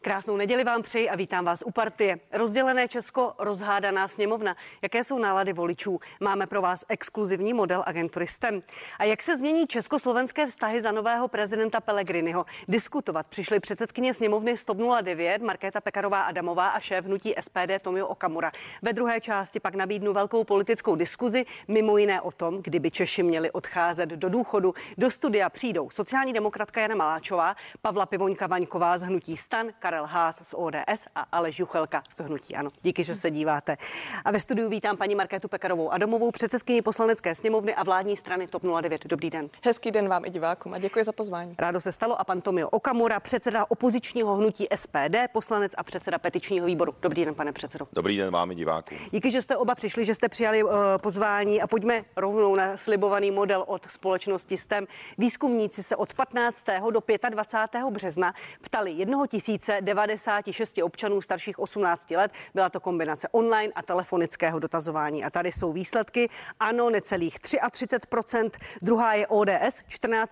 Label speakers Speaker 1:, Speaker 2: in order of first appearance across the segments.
Speaker 1: Krásnou neděli vám přeji a vítám vás u Partie. Rozdělené Česko, rozhádaná sněmovna. Jaké jsou nálady voličů? Máme pro vás exkluzivní model agentury STEM. A jak se změní československé vztahy za nového prezidenta Pellegriniho? Diskutovat přišli předsedkyně sněmovny TOP 09 Markéta Pekarová Adamová a šéf hnutí SPD Tomio Okamura. Ve druhé části pak nabídnu velkou politickou diskuzi, mimo jiné o tom, kdyby Češi měli odcházet do důchodu. Do studia přijdou sociální demokratka Jana Maláčová, Pavla Pivoňka-Vaňková z hnutí STAN, Karel Haas z ODS a Aleš Juchelka z hnutí ANO. Díky, že se díváte. A ve studiu vítám paní Markétu Pekarovou Adamovou, předsedkyni Poslanecké sněmovny a vládní strany TOP 09. Dobrý den.
Speaker 2: Hezký den vám i divákům a děkuji za pozvání.
Speaker 1: Rádo se stalo. A pan Tomio Okamura, předseda opozičního hnutí SPD, poslanec a předseda petičního výboru. Dobrý den, pane předsedo.
Speaker 3: Dobrý den vám i divákům.
Speaker 1: Díky, že jste oba přišli, že jste přijali pozvání a pojďme rovnou na slibovaný model od společnosti STEM. Výzkumníci se od 15. do 25. března ptali 1096 občanů starších 18 let. Byla to kombinace online a telefonického dotazování. A tady jsou výsledky. Ano, necelých 33%, druhá je ODS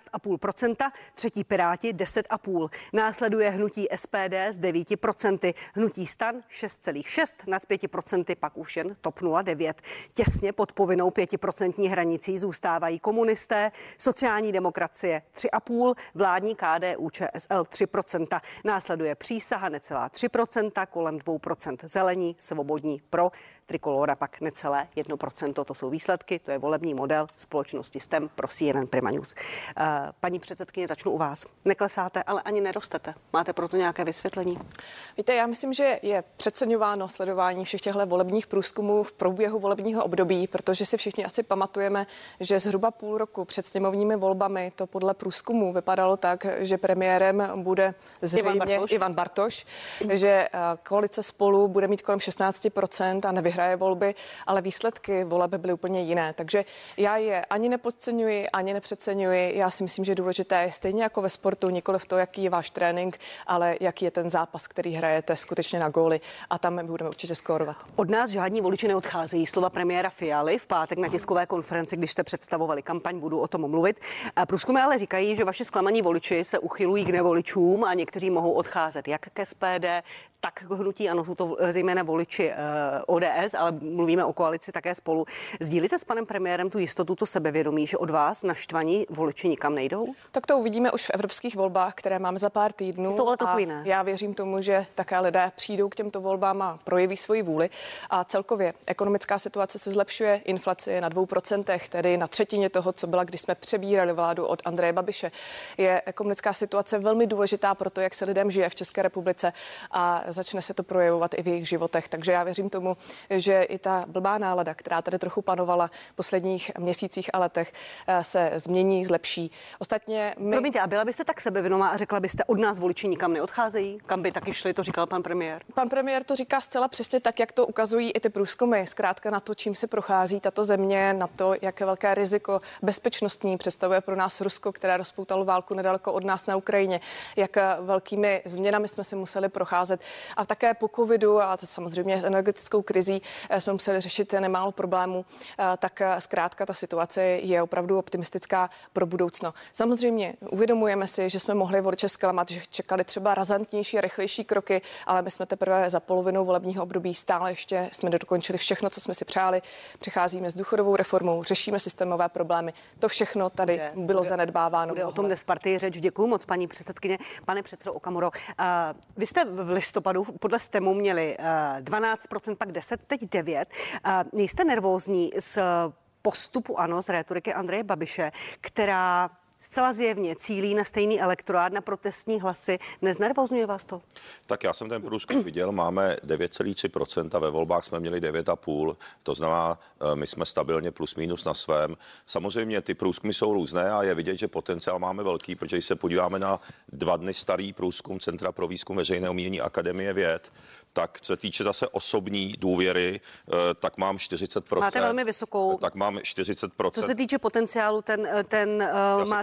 Speaker 1: 14,5%, třetí Piráti 10,5%. Následuje hnutí SPD s 9%, hnutí STAN 6,6%, nad 5% pak už jen TOP 09. Těsně pod povinnou 5% hranicí zůstávají komunisté, sociální demokracie 3,5%, vládní KDU ČSL 3%. Následuje Přísaha necelá 3%, kolem 2% Zelení, Svobodní, Pro, Trikolóra pak necelé 1%. To jsou výsledky, to je volební model společnosti STEM pro CNN Prima News. Paní předsedkyně, začnu u vás. Neklesáte, ale ani nerostete. Máte proto nějaké vysvětlení?
Speaker 2: Víte, já myslím, že je přeceňováno sledování všech těchto volebních průzkumů v průběhu volebního období, protože si všichni asi pamatujeme, že zhruba půl roku před sněmovními volbami to podle průzkumů vypadalo tak, že premiérem bude zřejmě Ivan Bartoš, že koalice Spolu bude mít kolem 16% a nevyhraje volby, ale výsledky voleb byly úplně jiné. Takže já je ani nepodceňuji, ani nepřeceňuji. Já si myslím, že důležité je stejně jako ve sportu, nikoli v to, jaký je váš trénink, ale jaký je ten zápas, který hrajete skutečně na góly, a tam my budeme určitě skórovat.
Speaker 1: Od nás žádní voliči neodcházejí. Slova premiéra Fialy v pátek na tiskové konferenci, když jste představovali kampaň, budu o tom mluvit. Průzkumy ale říkají, že vaši zklamaní voliči se uchylují k nevoličům a někteří mohou odcházet jak ke SPD, tak k hnutí ANO, jsou to zejména voliči ODS, ale mluvíme o koalici také Spolu. Sdílíte s panem premiérem tu jistotu, to sebevědomí, že od vás naštvaní voliči nikam nejdou?
Speaker 2: Tak to uvidíme už v evropských volbách, které máme za pár týdnů.
Speaker 1: Jsou ale trochu jiné.
Speaker 2: Já věřím tomu, že také lidé přijdou k těmto volbám a projeví svoji vůli. A celkově ekonomická situace se zlepšuje, inflace je na 2%, tedy na třetině toho, co byla, když jsme přebírali vládu od Andreje Babiše. Je ekonomická situace velmi důležitá pro to, jak se lidem žije v České republice, a začne se to projevovat i v jejich životech. Takže já věřím tomu, že i ta blbá nálada, která tady trochu panovala v posledních měsících a letech, se změní, zlepší. Ostatně
Speaker 1: Promiňte, a byla byste tak sebevědomá a řekla byste, od nás voliči nikam neodcházejí? Kam by taky šli, to říkal pan premiér?
Speaker 2: Pan premiér to říká zcela přesně tak, jak to ukazují i ty průzkumy. Zkrátka na to, čím se prochází tato země, na to, jaké velké riziko bezpečnostní představuje pro nás Rusko, které rozpoutalo válku nedaleko od nás na Ukrajině, jak velkými změnami jsme si museli procházet. A také po covidu a samozřejmě s energetickou krizí jsme museli řešit nemálo problémů, tak zkrátka ta situace je opravdu optimistická pro budoucno. Samozřejmě uvědomujeme si, že jsme mohli voliče zklamat, že čekali třeba razantnější a rychlejší kroky, ale my jsme teprve za polovinou volebního období, stále ještě jsme dokončili všechno, co jsme si přáli. Přicházíme s důchodovou reformou, řešíme systémové problémy. To všechno tady bylo zanedbáváno.
Speaker 1: Bude o tom dnes Partii řeč. Děkuji moc, paní předsedkyně. Pane předsedo Okamuro, vy jste v listopadu podle STEMu měli 12%, pak 10%, teď 9%. Nejste nervózní z postupu ANO, z rétoriky Andreje Babiše, která zcela zjevně cílí na stejný elektorát, na protestní hlasy? Neznervozňuje vás to?
Speaker 3: Tak já jsem ten průzkum viděl, máme 9,3% a ve volbách jsme měli 9,5%. To znamená, my jsme stabilně plus minus na svém. Samozřejmě ty průzkumy jsou různé a je vidět, že potenciál máme velký, protože když se podíváme na 2 dny starý průzkum Centra pro výzkum veřejného mínění Akademie věd, tak co se týče zase osobní důvěry, tak mám 40%.
Speaker 1: Máte velmi vysokou.
Speaker 3: Tak mám 40%.
Speaker 1: Co se týče potenciálu, ten máte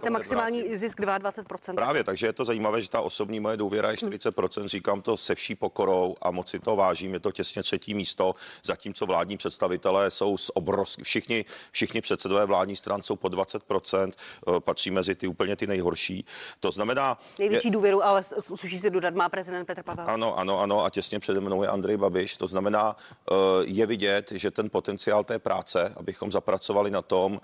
Speaker 1: máte maximální zisk 22%.
Speaker 3: Právě, takže je to zajímavé, že ta osobní moje důvěra je 40%, říkám to se vší pokorou a moc si to vážím, je to těsně třetí místo, zatímco vládní představitelé jsou všichni předsedové vládní stran jsou po 20%, patří mezi ty nejhorší. To znamená...
Speaker 1: Největší důvěru, ale sluší se dodat, má prezident Petr Pavel.
Speaker 3: Ano, a těsně přede mnou je Andrej Babiš, to znamená, je vidět, že ten potenciál té práce, abychom zapracovali na tom,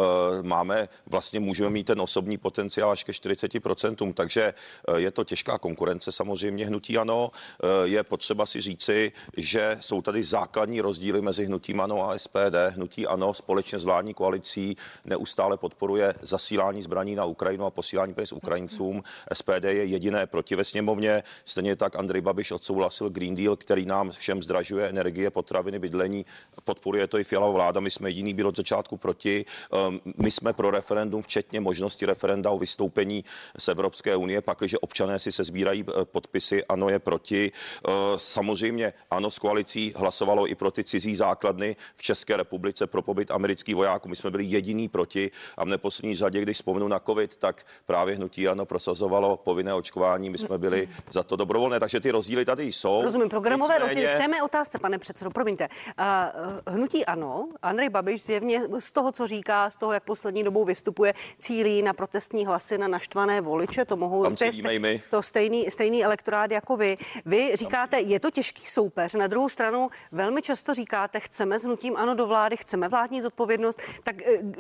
Speaker 3: můžeme mít ten osobní potenciál až ke 40%, takže je to těžká konkurence samozřejmě hnutí ANO. Je potřeba si říci, že jsou tady základní rozdíly mezi hnutím ANO a SPD. Hnutí ANO společně s vládní koalicí neustále podporuje zasílání zbraní na Ukrajinu a posílání peněz Ukrajincům. SPD je jediné proti ve sněmovně. Stejně tak Andrej Babiš odsouhlasil Green Deal, který nám všem zdražuje energie, potraviny, bydlení. Podporuje to i Fialova vláda. My jsme jediný byl od začátku proti. My jsme pro referendum, včetně možnosti referenda o vystoupení z Evropské unie, pakliže občané si se sbírají podpisy, ANO je proti. Samozřejmě ANO s koalicí hlasovalo i pro ty cizí základny v České republice pro pobyt amerických vojáků. My jsme byli jediný proti a v neposlední řadě, když vzpomenu na covid, tak právě hnutí ANO prosazovalo povinné očkování. My jsme byli za to dobrovolné, takže ty rozdíly tady jsou.
Speaker 1: Rozumím, programové rozdíly. K té mé otázce, pane předsedo, promiňte. Hnutí ANO, Andrej Babiš zjevně z toho, co říká, z toho, jak poslední dobou vystupuje, cílí na protestní hlasy, na naštvané voliče. To mohou to stejný elektorát jako vy. Vy říkáte, je to těžký soupeř. Na druhou stranu velmi často říkáte, chceme s hnutím ANO do vlády, chceme vládní zodpovědnost. Tak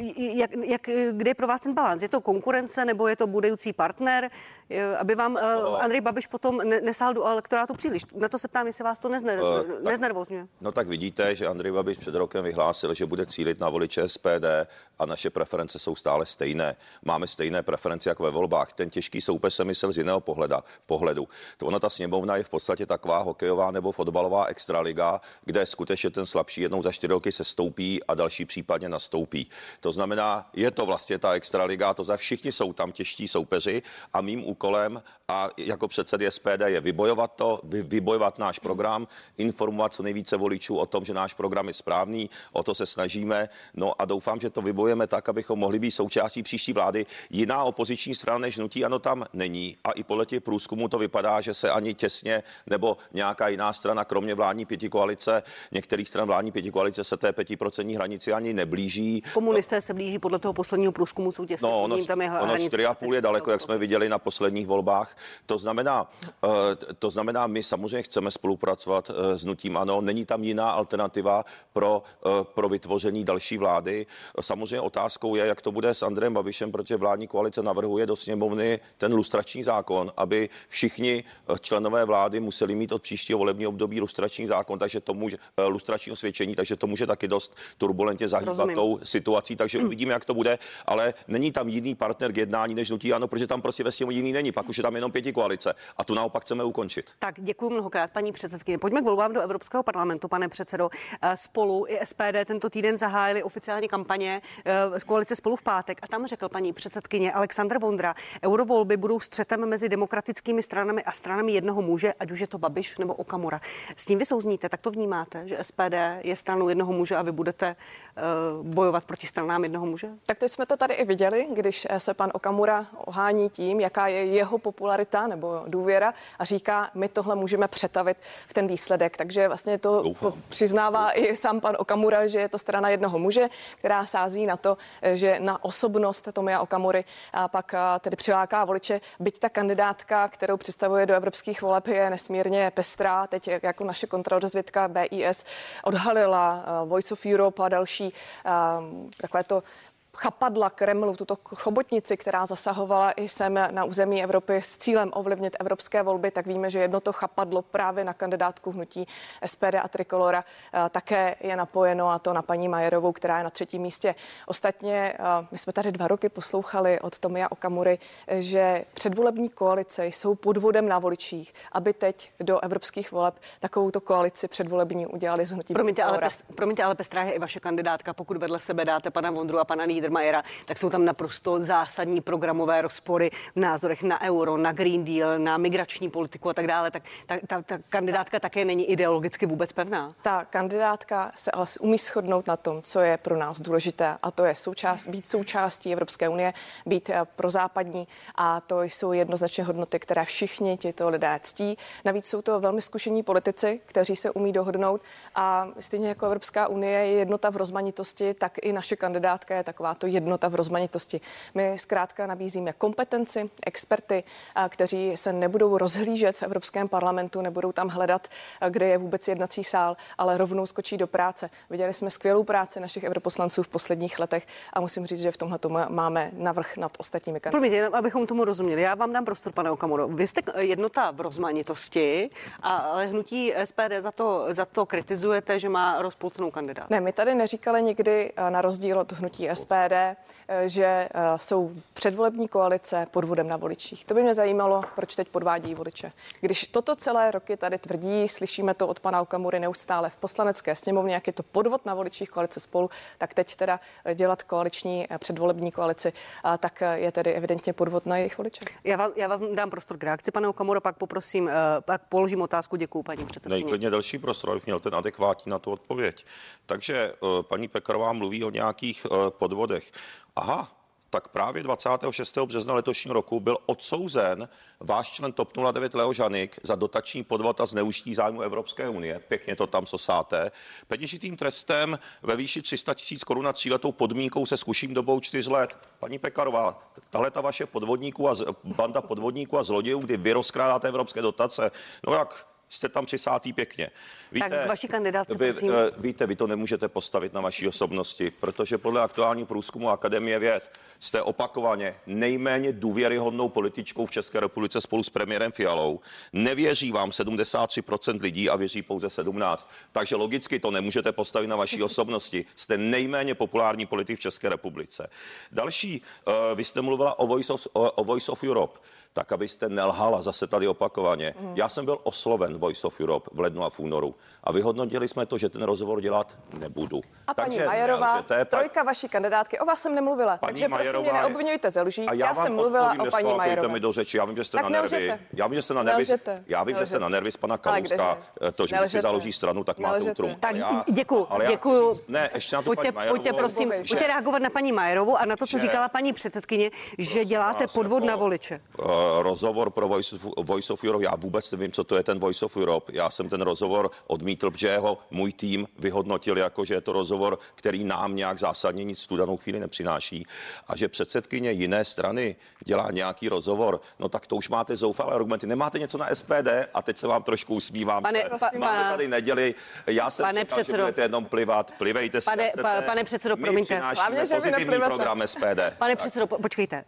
Speaker 1: kde je pro vás ten balans? Je to konkurence nebo je to budoucí partner? Aby vám Andrej Babiš potom nesál do elektorátu příliš. Na to se ptám, jestli vás to neznervozňuje.
Speaker 3: No tak vidíte, že Andrej Babiš před rokem vyhlásil, že bude cílit na voliče SPD a naše preference jsou stále stejné. Máme stejné preference jako ve volbách. Ten těžký soupeř se myslel z jiného pohledu. Ona ta sněmovna je v podstatě taková hokejová nebo fotbalová extraliga, kde skutečně ten slabší jednou za 4 roky se stoupí a další případně nastoupí. To znamená, je to vlastně ta extraliga, všichni jsou tam těžší soupeři a mým úkolem a jako předsedy SPD je vybojovat náš program, informovat co nejvíce voličů o tom, že náš program je správný, o to se snažíme. No a doufám, že to vybojeme tak, abychom mohli být součástí příští vlády. Jiná opoziční strana než hnutí ANO tam není a i podle těch průzkumů to vypadá, že se ani těsně nebo nějaká jiná strana, kromě vládní pětikoalice, některých stran vládní pětikoalice se té 5% hranici ani neblíží.
Speaker 1: Komunisté se blíží podle toho posledního průzkumu, jsou těsně.
Speaker 3: Ono 4,5 je daleko, jak jsme viděli na posledních volbách. To znamená, my samozřejmě chceme spolupracovat s hnutím ANO. Není tam jiná alternativa pro vytvoření další vlády. Samozřejmě otázkou je, jak to bude s Andrejem Babišem, protože vládní koalice navrhuje do sněmovny ten lustrační zákon, aby všichni členové vlády museli mít od příštího volebního období lustrační zákon, takže to může lustrační osvědčení, takže to může taky dost turbulentně zahýbat tou situací, takže uvidíme, jak to bude, ale není tam jiný partner k jednání než hnutí ANO, protože tam prostě ve sněmovně jiný není, pak už je tam jenom 5 koalice a tu naopak chceme ukončit.
Speaker 1: Tak děkuji mnohokrát, paní předsedkyně. Pojďme k volbám do Evropského parlamentu, pane předsedo. Spolu i SPD tento týden zahájili oficiální kampaně z koalice Spolu v pátek a tam řekl paní předsedkyně Alexandr Vondra, eurovolby budou střetem mezi demokratickými stranami a stranami jednoho muže, ať už je to Babiš nebo Okamura. S tím vy souzníte, tak to vnímáte, že SPD je stranou jednoho muže a vy budete bojovat proti stranám jednoho muže?
Speaker 2: Tak teď jsme to tady i viděli, když se pan Okamura ohání tím, jaká je jeho popularita nebo důvěra a říká, my tohle můžeme přetavit v ten výsledek. Takže vlastně to přiznává i sám pan Okamura, že je to strana jednoho muže, která sází na to, že na osobnost Tomia Okamury a pak tedy přiláká voliče, byť ta kandidátka, kterou představuje do evropských voleb, je nesmírně pestrá. Teď jako naše kontrarozvědka BIS odhalila Voice of Europe a další takovéto chapadla Kremlu, tuto chobotnici, která zasahovala i sem na území Evropy s cílem ovlivnit evropské volby, tak víme, že jedno to chapadlo právě na kandidátku hnutí SPD a Trikolora také je napojeno, a to na paní Majerovou, která je na 3. místě. Ostatně my jsme tady 2 roky poslouchali od Tomia Okamury, že předvolební koalice jsou podvodem na voličích, aby teď do evropských voleb takovouto koalici předvolební udělali z hnutí Trikolora.
Speaker 1: Promiňte, ale pestrá je i vaše kandidátka, pokud vedle sebe dáte pana Vondru a pana Lídra. Niedermayera, tak jsou tam naprosto zásadní programové rozpory v názorech na euro, na Green Deal, na migrační politiku a tak dále. Tak ta kandidátka také není ideologicky vůbec pevná.
Speaker 2: Ta kandidátka se ale umí shodnout na tom, co je pro nás důležité, a to je být součástí Evropské unie, být prozápadní, a to jsou jednoznačně hodnoty, které všichni tito lidé ctí. Navíc jsou to velmi zkušení politici, kteří se umí dohodnout, a stejně jako Evropská unie je jednota v rozmanitosti, tak i naše kandidátka je takováto jednota v rozmanitosti. My zkrátka nabízíme kompetenci, experty, kteří se nebudou rozhlížet v Evropském parlamentu, nebudou tam hledat, kde je vůbec jednací sál, ale rovnou skočí do práce. Viděli jsme skvělou práci našich europoslanců v posledních letech a musím říct, že v tomhle máme navrch nad ostatními kandidáty.
Speaker 1: Promiňte, abychom tomu rozuměli. Já vám dám prostor, pane Okamuro. Vy jste jednota v rozmanitosti, ale hnutí SPD za to kritizujete, že má rozpolcenou kandidát.
Speaker 2: Ne, my tady neříkali nikdy, na rozdíl od hnutí SPD, že jsou předvolební koalice podvodem na voličích. To by mě zajímalo, proč teď podvádí voliče. Když toto celé roky tady tvrdí, slyšíme to od pana Okamury neustále v Poslanecké sněmovně, jak je to podvod na voličích koalice Spolu, tak teď teda dělat koaliční předvolební koalici, tak je tedy evidentně podvod na jejich voliče.
Speaker 1: Já vám dám prostor k reakci, pane Okamuro, pak poprosím, pak položím otázku. Děkuju, paní předsedkyně.
Speaker 3: Nejklidně další prostor, abych měl ten adekvátní na tu odpověď. Takže paní Pekarová mluví o nějakých podvodech. Aha, tak právě 26. března letošního roku byl odsouzen váš člen TOP 09 Leo Žanik za dotační podvod a zneužití zájmu Evropské unie. Pěkně to tam sosáte. Peněžitým trestem ve výši 300 000 korun na 3letou podmínkou se zkuším dobou 4 let. Paní Pekarová, tahle ta vaše banda podvodníků a zlodějů, kdy vy rozkrádáte evropské dotace, no jak jste tam přisátý pěkně. Víte,
Speaker 1: tak vaši kandidátce, prosím.
Speaker 3: Víte, vy to nemůžete postavit na vaší osobnosti, protože podle aktuální průzkumu Akademie věd jste opakovaně nejméně důvěryhodnou političkou v České republice spolu s premiérem Fialou. Nevěří vám 73% lidí a věří pouze 17%. Takže logicky to nemůžete postavit na vaší osobnosti. Jste nejméně populární politik v České republice. Další, vy jste mluvila o Voice of Europe. Tak abyste nelhala zase tady opakovaně. Já jsem byl osloven Voice of Europe v lednu a v únoru a vyhodnotili jsme to, že ten rozhovor dělat nebudu.
Speaker 2: A paní Majerová, trojka vaší kandidátky, o vás jsem nemluvila, takže prosím mě neobviňujte ze lží. Já jsem mluvila o paní Majerové.
Speaker 3: Mi do řeči. Já vím, že jste na nervy. Já vím, že jste na nervy. Já vím, že jste na nervy z pana Kalouska. To, že si založí stranu, tak máte utrum.
Speaker 1: Tak děkuju.
Speaker 3: Ne, ještě na tu paní Majerovou.
Speaker 1: Pojďte prosím, pojďte reagovat na paní Majerovou a na to, co říkala paní předsedkyně, že děláte podvod na voliče.
Speaker 3: Rozhovor pro Voice of Europe, já vůbec nevím, co to je ten Voice of Europe. Já jsem ten rozhovor odmítl, protože ho můj tým vyhodnotil jako, že je to rozhovor, který nám nějak zásadně nic v tu danou chvíli nepřináší. A že předsedkyně jiné strany dělá nějaký rozhovor, no tak to už máte zoufalé argumenty. Nemáte něco na SPD a teď se vám trošku usmívám. Máme tady neděli. Já jsem čekal, že budete jenom plivat. Plivejte si.
Speaker 1: Pane předsedo, promiňte.
Speaker 3: Hlavně, že pozitivní program SPD.
Speaker 1: Pane předsedo, počkejte.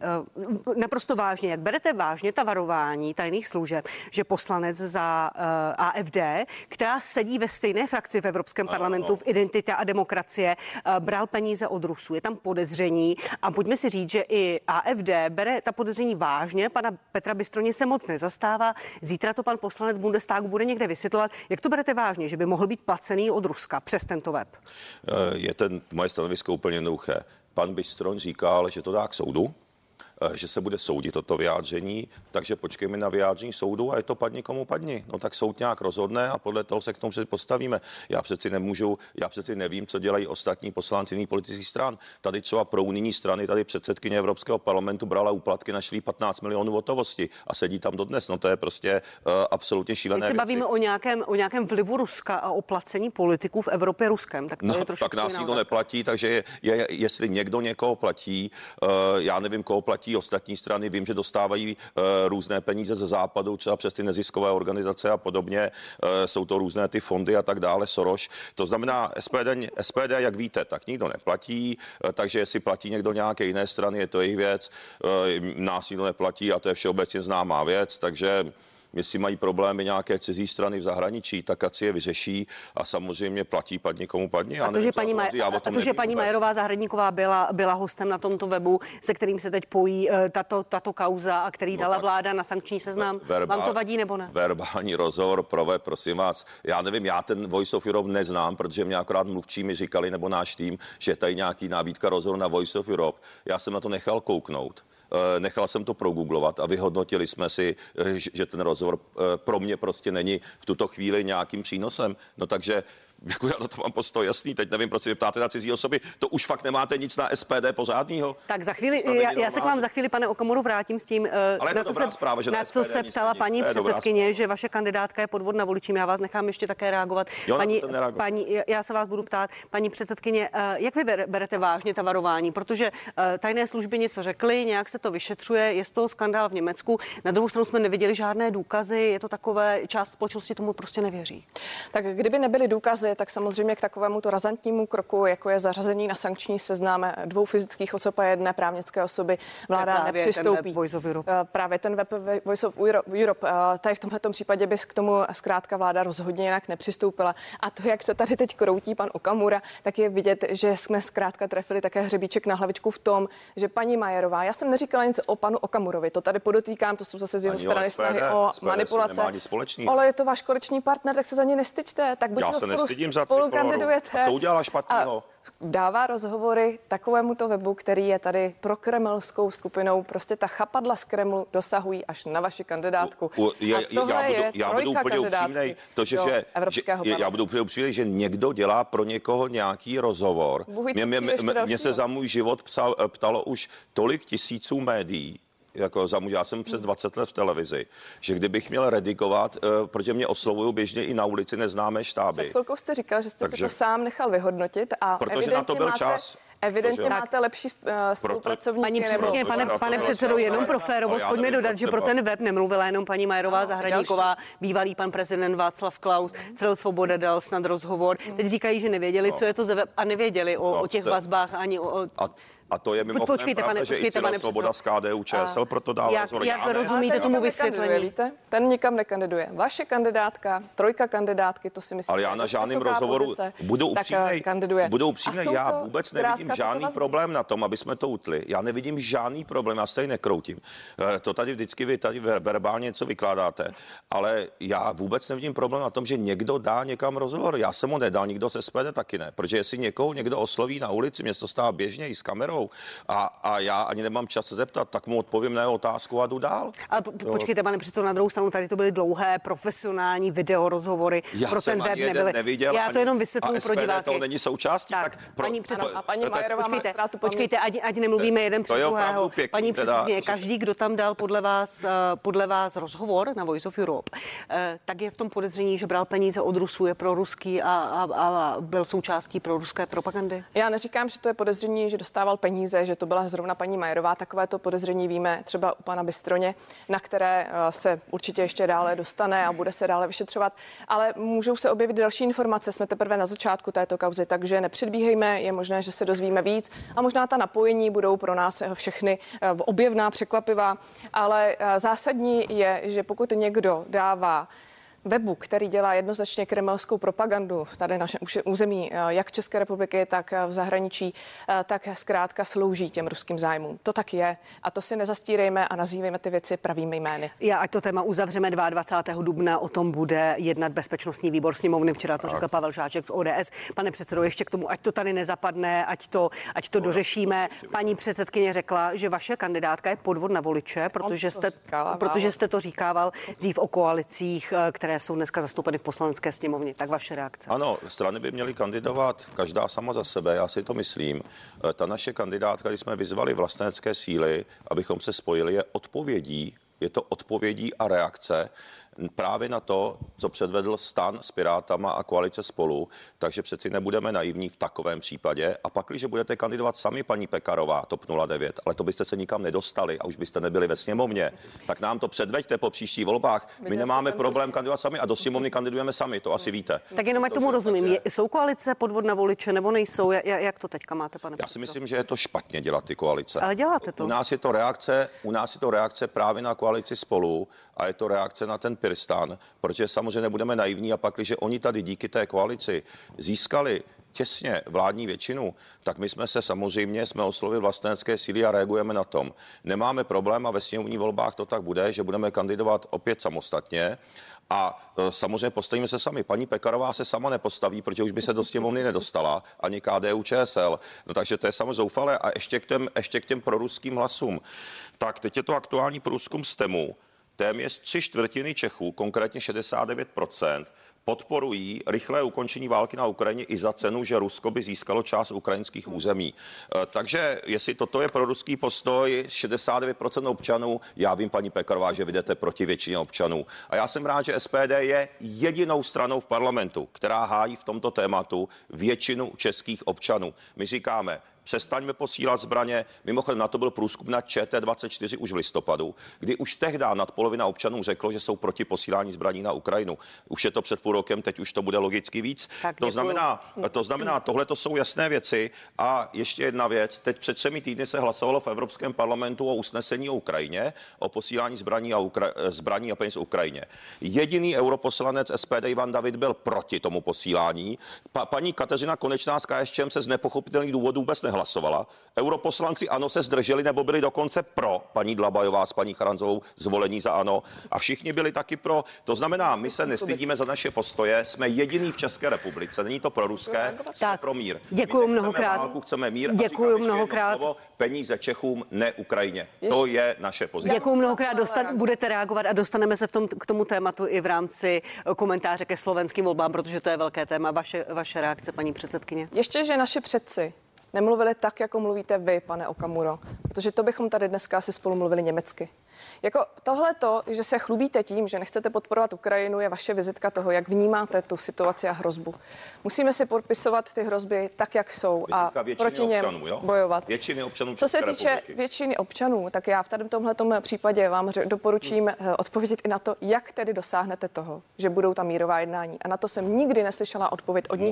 Speaker 1: Naprosto vážně, jak berete vážně ta varování tajných služeb, že poslanec za AfD, která sedí ve stejné frakci v Evropském parlamentu v Identita a demokracie, bral peníze od Rusů. Je tam podezření a pojďme si říct, že i AfD bere ta podezření vážně. Pana Petra Bystroně se moc nezastává. Zítra to pan poslanec Bundestagu bude někde vysvětlovat. Jak to berete vážně, že by mohl být placený od Ruska přes tento web?
Speaker 3: Je moje stanovisko úplně jednoduché. Pan Bystron říkal, že to dá k soudu, že se bude soudit toto vyjádření, takže počkejme na vyjádření soudu a je to padni komu padni. No tak soud nějak rozhodne a podle toho se k tomu postavíme. Já přeci nevím, co dělají ostatní poslanci jiných politických stran. Tady třeba pro unijní strany, tady předsedkyně Evropského parlamentu brala úplatky na 15 milionů hotovosti a sedí tam dodnes. No to je prostě absolutně šílené.
Speaker 1: Teď se bavíme o nějakém vlivu Ruska a o placení politiků v Evropě Ruskem. Tak, to je
Speaker 3: tak nás nikdo neplatí, takže jestli někdo někoho platí, já nevím, koho platí ostatní strany, vím, že dostávají různé peníze ze západu, třeba přes ty neziskové organizace a podobně, jsou to různé ty fondy a tak dále, Soros. To znamená, SPD, jak víte, tak nikdo neplatí, takže jestli platí někdo nějaké jiné strany, je to jejich věc, nás nikdo neplatí a to je všeobecně známá věc, takže jestli mají problémy nějaké cizí strany v zahraničí, tak ať si je vyřeší a samozřejmě platí padni komu padni.
Speaker 1: A to, že paní Majerová Zahradníková byla hostem na tomto webu, se kterým se teď pojí tato kauza a který dala vláda na sankční seznam, vám to vadí nebo ne?
Speaker 3: Verbální rozhovor prove, prosím vás. Já nevím, já ten Voice of Europe neznám, protože mě akorát mluvčí mi říkali, nebo náš tým, že je tady nějaký nabídka rozhovoru na Voice of Europe. Já jsem na to nechal kouknout. Nechal jsem to progooglovat a vyhodnotili jsme si, že ten rozhovor pro mě prostě není v tuto chvíli nějakým přínosem. No takže jako já na to mám postoj jasný. Teď nevím, proč se ptáte na cizí osoby. To už fakt nemáte nic na SPD pořádného.
Speaker 1: Tak za chvíli, já se k vám za chvíli, pane Okamuro, vrátím s tím, na co se ptala paní předsedkyně, že vaše kandidátka je podvod na voličím. Já vás nechám ještě také reagovat. Já se vás budu ptát, paní předsedkyně, jak vy berete vážně ta varování? Protože tajné služby něco řekly, nějak se to vyšetřuje, je z toho skandál v Německu. Na druhou stranu jsme neviděli žádné důkazy, je to takové, část společnosti tomu prostě nevěří.
Speaker 2: Tak kdyby nebyly důkazy, tak samozřejmě k takovému to razantnímu kroku, jako je zařazení na sankční seznam 2 fyzických osob a 1 právnické osoby, vláda nepřistoupí. Právě ten web Voice of Europe, tady v tomto případě by k tomu zkrátka vláda rozhodně jinak nepřistoupila. A to, jak se tady teď kroutí pan Okamura, tak je vidět, že jsme zkrátka trefili také hřebíček na hlavičku v tom, že paní Majerová, já jsem neříkala nic o panu Okamurovi, to tady podotýkám, to jsou zase z jeho strany snahy o manipulace. Ale je to váš koaliční partner, tak se za ně nestyďte. Tak
Speaker 3: já se nestydím za Trikoloru. A co udělala špatného?
Speaker 2: Dává rozhovory takovémuto webu, který je tady pro kremelskou skupinou. Prostě ta chapadla z Kremlu dosahují až na vaši kandidátku.
Speaker 3: Já budu úplně upřímnej, já budu úplně upřímnej, že někdo dělá pro někoho nějaký rozhovor. Mě se za můj život ptalo už tolik tisíců médií, jako já jsem přes 20 let v televizi, že kdybych měl redigovat, protože mě oslovují běžně i na ulici neznámé štáby.
Speaker 2: Před chvilkou jste říkal, že jste si to sám nechal vyhodnotit a
Speaker 3: protože na to byl čas.
Speaker 2: Evidentně máte lepší spolupracovníky.
Speaker 1: Pane předsedo, jenom pro férovost, pojďme dodat, že pro ten web nemluvila jenom paní Majerová Zahradníková, bývalý pan prezident Václav Klaus, Cyril Svoboda dal snad rozhovor. Teď říkají, že nevěděli, co je to za web a nevěděli o těch vazbách ani o...
Speaker 3: A to je mimochodem pravda, že i Cyril Svoboda z KDU-ČSL proto dál rozhovor.
Speaker 1: Jak rozumíte tomu vysvětlení?
Speaker 2: Víte? Ten nikam nekandiduje. Vaše kandidátka, 3 kandidátky, to si myslím.
Speaker 3: Ale já na žádném rozhovoru budu upřímnej, já vůbec nevidím žádný problém na tom, aby jsme to utli. Já nevidím žádný problém, já se tady nekroutím. To tady vždycky vy tady verbálně něco vykládáte, ale já vůbec nevidím problém na tom, že někdo dá někam rozhovor. Já jsem ho nedal, nikdo se SPD taky ne, protože jestli někdo osloví na ulici, mě to stává běžně i s kamerou, a já ani nemám čas se zeptat, tak mu odpovím na otázku a jdu dál.
Speaker 1: Ale počkejte, pane předsedo, na druhou stranu tady to byly dlouhé profesionální videorozhovory.
Speaker 3: Pro ten web nebyly. Neviděl,
Speaker 1: já to jenom vysvětluji pro diváky.
Speaker 3: To není součástí.
Speaker 2: Paní Majerová má ztrátu
Speaker 1: počkejte, ať nemluvíme jeden přes druhého. Paní předsedkyně, každý, kdo tam dal podle vás rozhovor na Voice of Europe, tak je v tom podezření, že bral peníze od Rusů, je proruský a byl součástí proruské propagandy.
Speaker 2: Já neříkám, že to je podezření, že dostával peníze, že to byla zrovna paní Majerová. Takovéto podezření víme třeba u pana Bystroně, na které se určitě ještě dále dostane a bude se dále vyšetřovat. Ale můžou se objevit další informace. Jsme teprve na začátku této kauzy, takže nepředbíhejme. Je možné, že se dozvíme víc a možná ta napojení budou pro nás všechny objevná, překvapivá. Ale zásadní je, že pokud někdo dává webu, který dělá jednoznačně kremelskou propagandu tady na našem území, jak České republiky, tak v zahraničí, tak zkrátka slouží těm ruským zájmům. To tak je a to si nezastírejme a nazývejme ty věci pravými jmény.
Speaker 1: Ať to téma uzavřeme 22. dubna, o tom bude jednat bezpečnostní výbor sněmovny, včera to řekl Pavel Žáček z ODS. Pane předsedo, ještě k tomu, ať to tady nezapadne, ať to dořešíme. Paní předsedkyně řekla, že vaše kandidátka je podvod na voliče, protože jste to říkával dřív o koalicích, které jsou dneska zastoupeny v poslanecké sněmovně. Tak vaše reakce?
Speaker 3: Ano, strany by měly kandidovat každá sama za sebe, já si to myslím. Ta naše kandidátka, když jsme vyzvali vlastenecké síly, abychom se spojili, je to odpovědí a reakce právě na to, co předvedl STAN s Pirátama a koalice Spolu, takže přeci nebudeme naivní v takovém případě. A pak, když budete kandidovat sami, paní Pekarová, TOP 09, ale to byste se nikam nedostali a už byste nebyli ve sněmovně, tak nám to předveďte po příštích volbách. My nemáme problém kandidovat sami a do sněmovny kandidujeme sami, to asi víte.
Speaker 1: Tak jenom ať tomu rozumím. Jsou koalice podvod na voliče nebo nejsou? Jak to teďka máte, pane předsedo?
Speaker 3: Já si myslím, že je to špatně dělat ty koalice.
Speaker 1: Ale děláte to.
Speaker 3: U nás je to reakce právě na koalici Spolu a je to reakce na ten Pyrstán, protože samozřejmě nebudeme naivní a pak, když oni tady díky té koalici získali těsně vládní většinu, tak my jsme oslovili vlastenecké síly a reagujeme na tom. Nemáme problém a ve sněmovních volbách to tak bude, že budeme kandidovat opět samostatně. A samozřejmě postavíme se sami. Paní Pekarová se sama nepostaví, protože už by se do sněmovny nedostala, ani KDU ČSL. No takže to je samozřejmě zoufalé. A ještě k těm proruským hlasům. Tak teď je to aktuální průzkum STEMu. Téměř 3/4 Čechů, konkrétně 69%, podporují rychlé ukončení války na Ukrajině i za cenu, že Rusko by získalo část ukrajinských území. Takže jestli toto je proruský postoj 69% občanů, já vím, paní Pekarová, že vy jdete proti většině občanů. A já jsem rád, že SPD je jedinou stranou v parlamentu, která hájí v tomto tématu většinu českých občanů. My říkáme, přestaňme posílat zbraně. Mimochodem na to byl průzkum na ČT24 už v listopadu, kdy už tehdy nadpolovina občanů řeklo, že jsou proti posílání zbraní na Ukrajinu. Už je to před půl rokem, teď už to bude logicky víc. To znamená, tohle to jsou jasné věci. A ještě jedna věc. Teď před 3 týdny se hlasovalo v Evropském parlamentu o usnesení o Ukrajině, o posílání zbraní a peněz Ukrajině. Jediný europoslanec SPD Ivan David byl proti tomu posílání. Paní Kateřina Konečná z KSČM se z nepochopitelných důvodů vůbec hlasovala. Europoslanci ANO se zdrželi nebo byli dokonce pro, paní Dlabajová s paní Charanzovou zvolení za ANO, a všichni byli taky pro. To znamená, my se nestydíme za naše postoje, jsme jediný v České republice, není to pro ruské, jsme pro mír.
Speaker 1: Děkuji mnohokrát.
Speaker 3: Válku, chceme mír.
Speaker 1: Děkuji mnohokrát.
Speaker 3: Peníze Čechům, ne Ukrajině. To je naše pozice.
Speaker 1: Děkuji mnohokrát. Budete reagovat a dostaneme se k tomu tématu i v rámci komentáře ke slovenským volbám, protože to je velké téma. Vaše reakce, paní předsedkyně.
Speaker 2: Ještě, že naši předci nemluvili tak, jako mluvíte vy, pane Okamuro, protože to bychom tady dneska asi spolu mluvili německy. Jako tohleto, že se chlubíte tím, že nechcete podporovat Ukrajinu, je vaše vizitka toho, jak vnímáte tu situaci a hrozbu. Musíme si podpisovat ty hrozby tak, jak jsou, a proti něm bojovat.
Speaker 3: Většiny občanů
Speaker 2: Co se týče většiny občanů, tak já v tomhletom případě vám doporučím odpovědět i na to, jak tedy dosáhnete toho, že budou ta mírová jednání. A na to jsem nikdy neslyšela odpověď od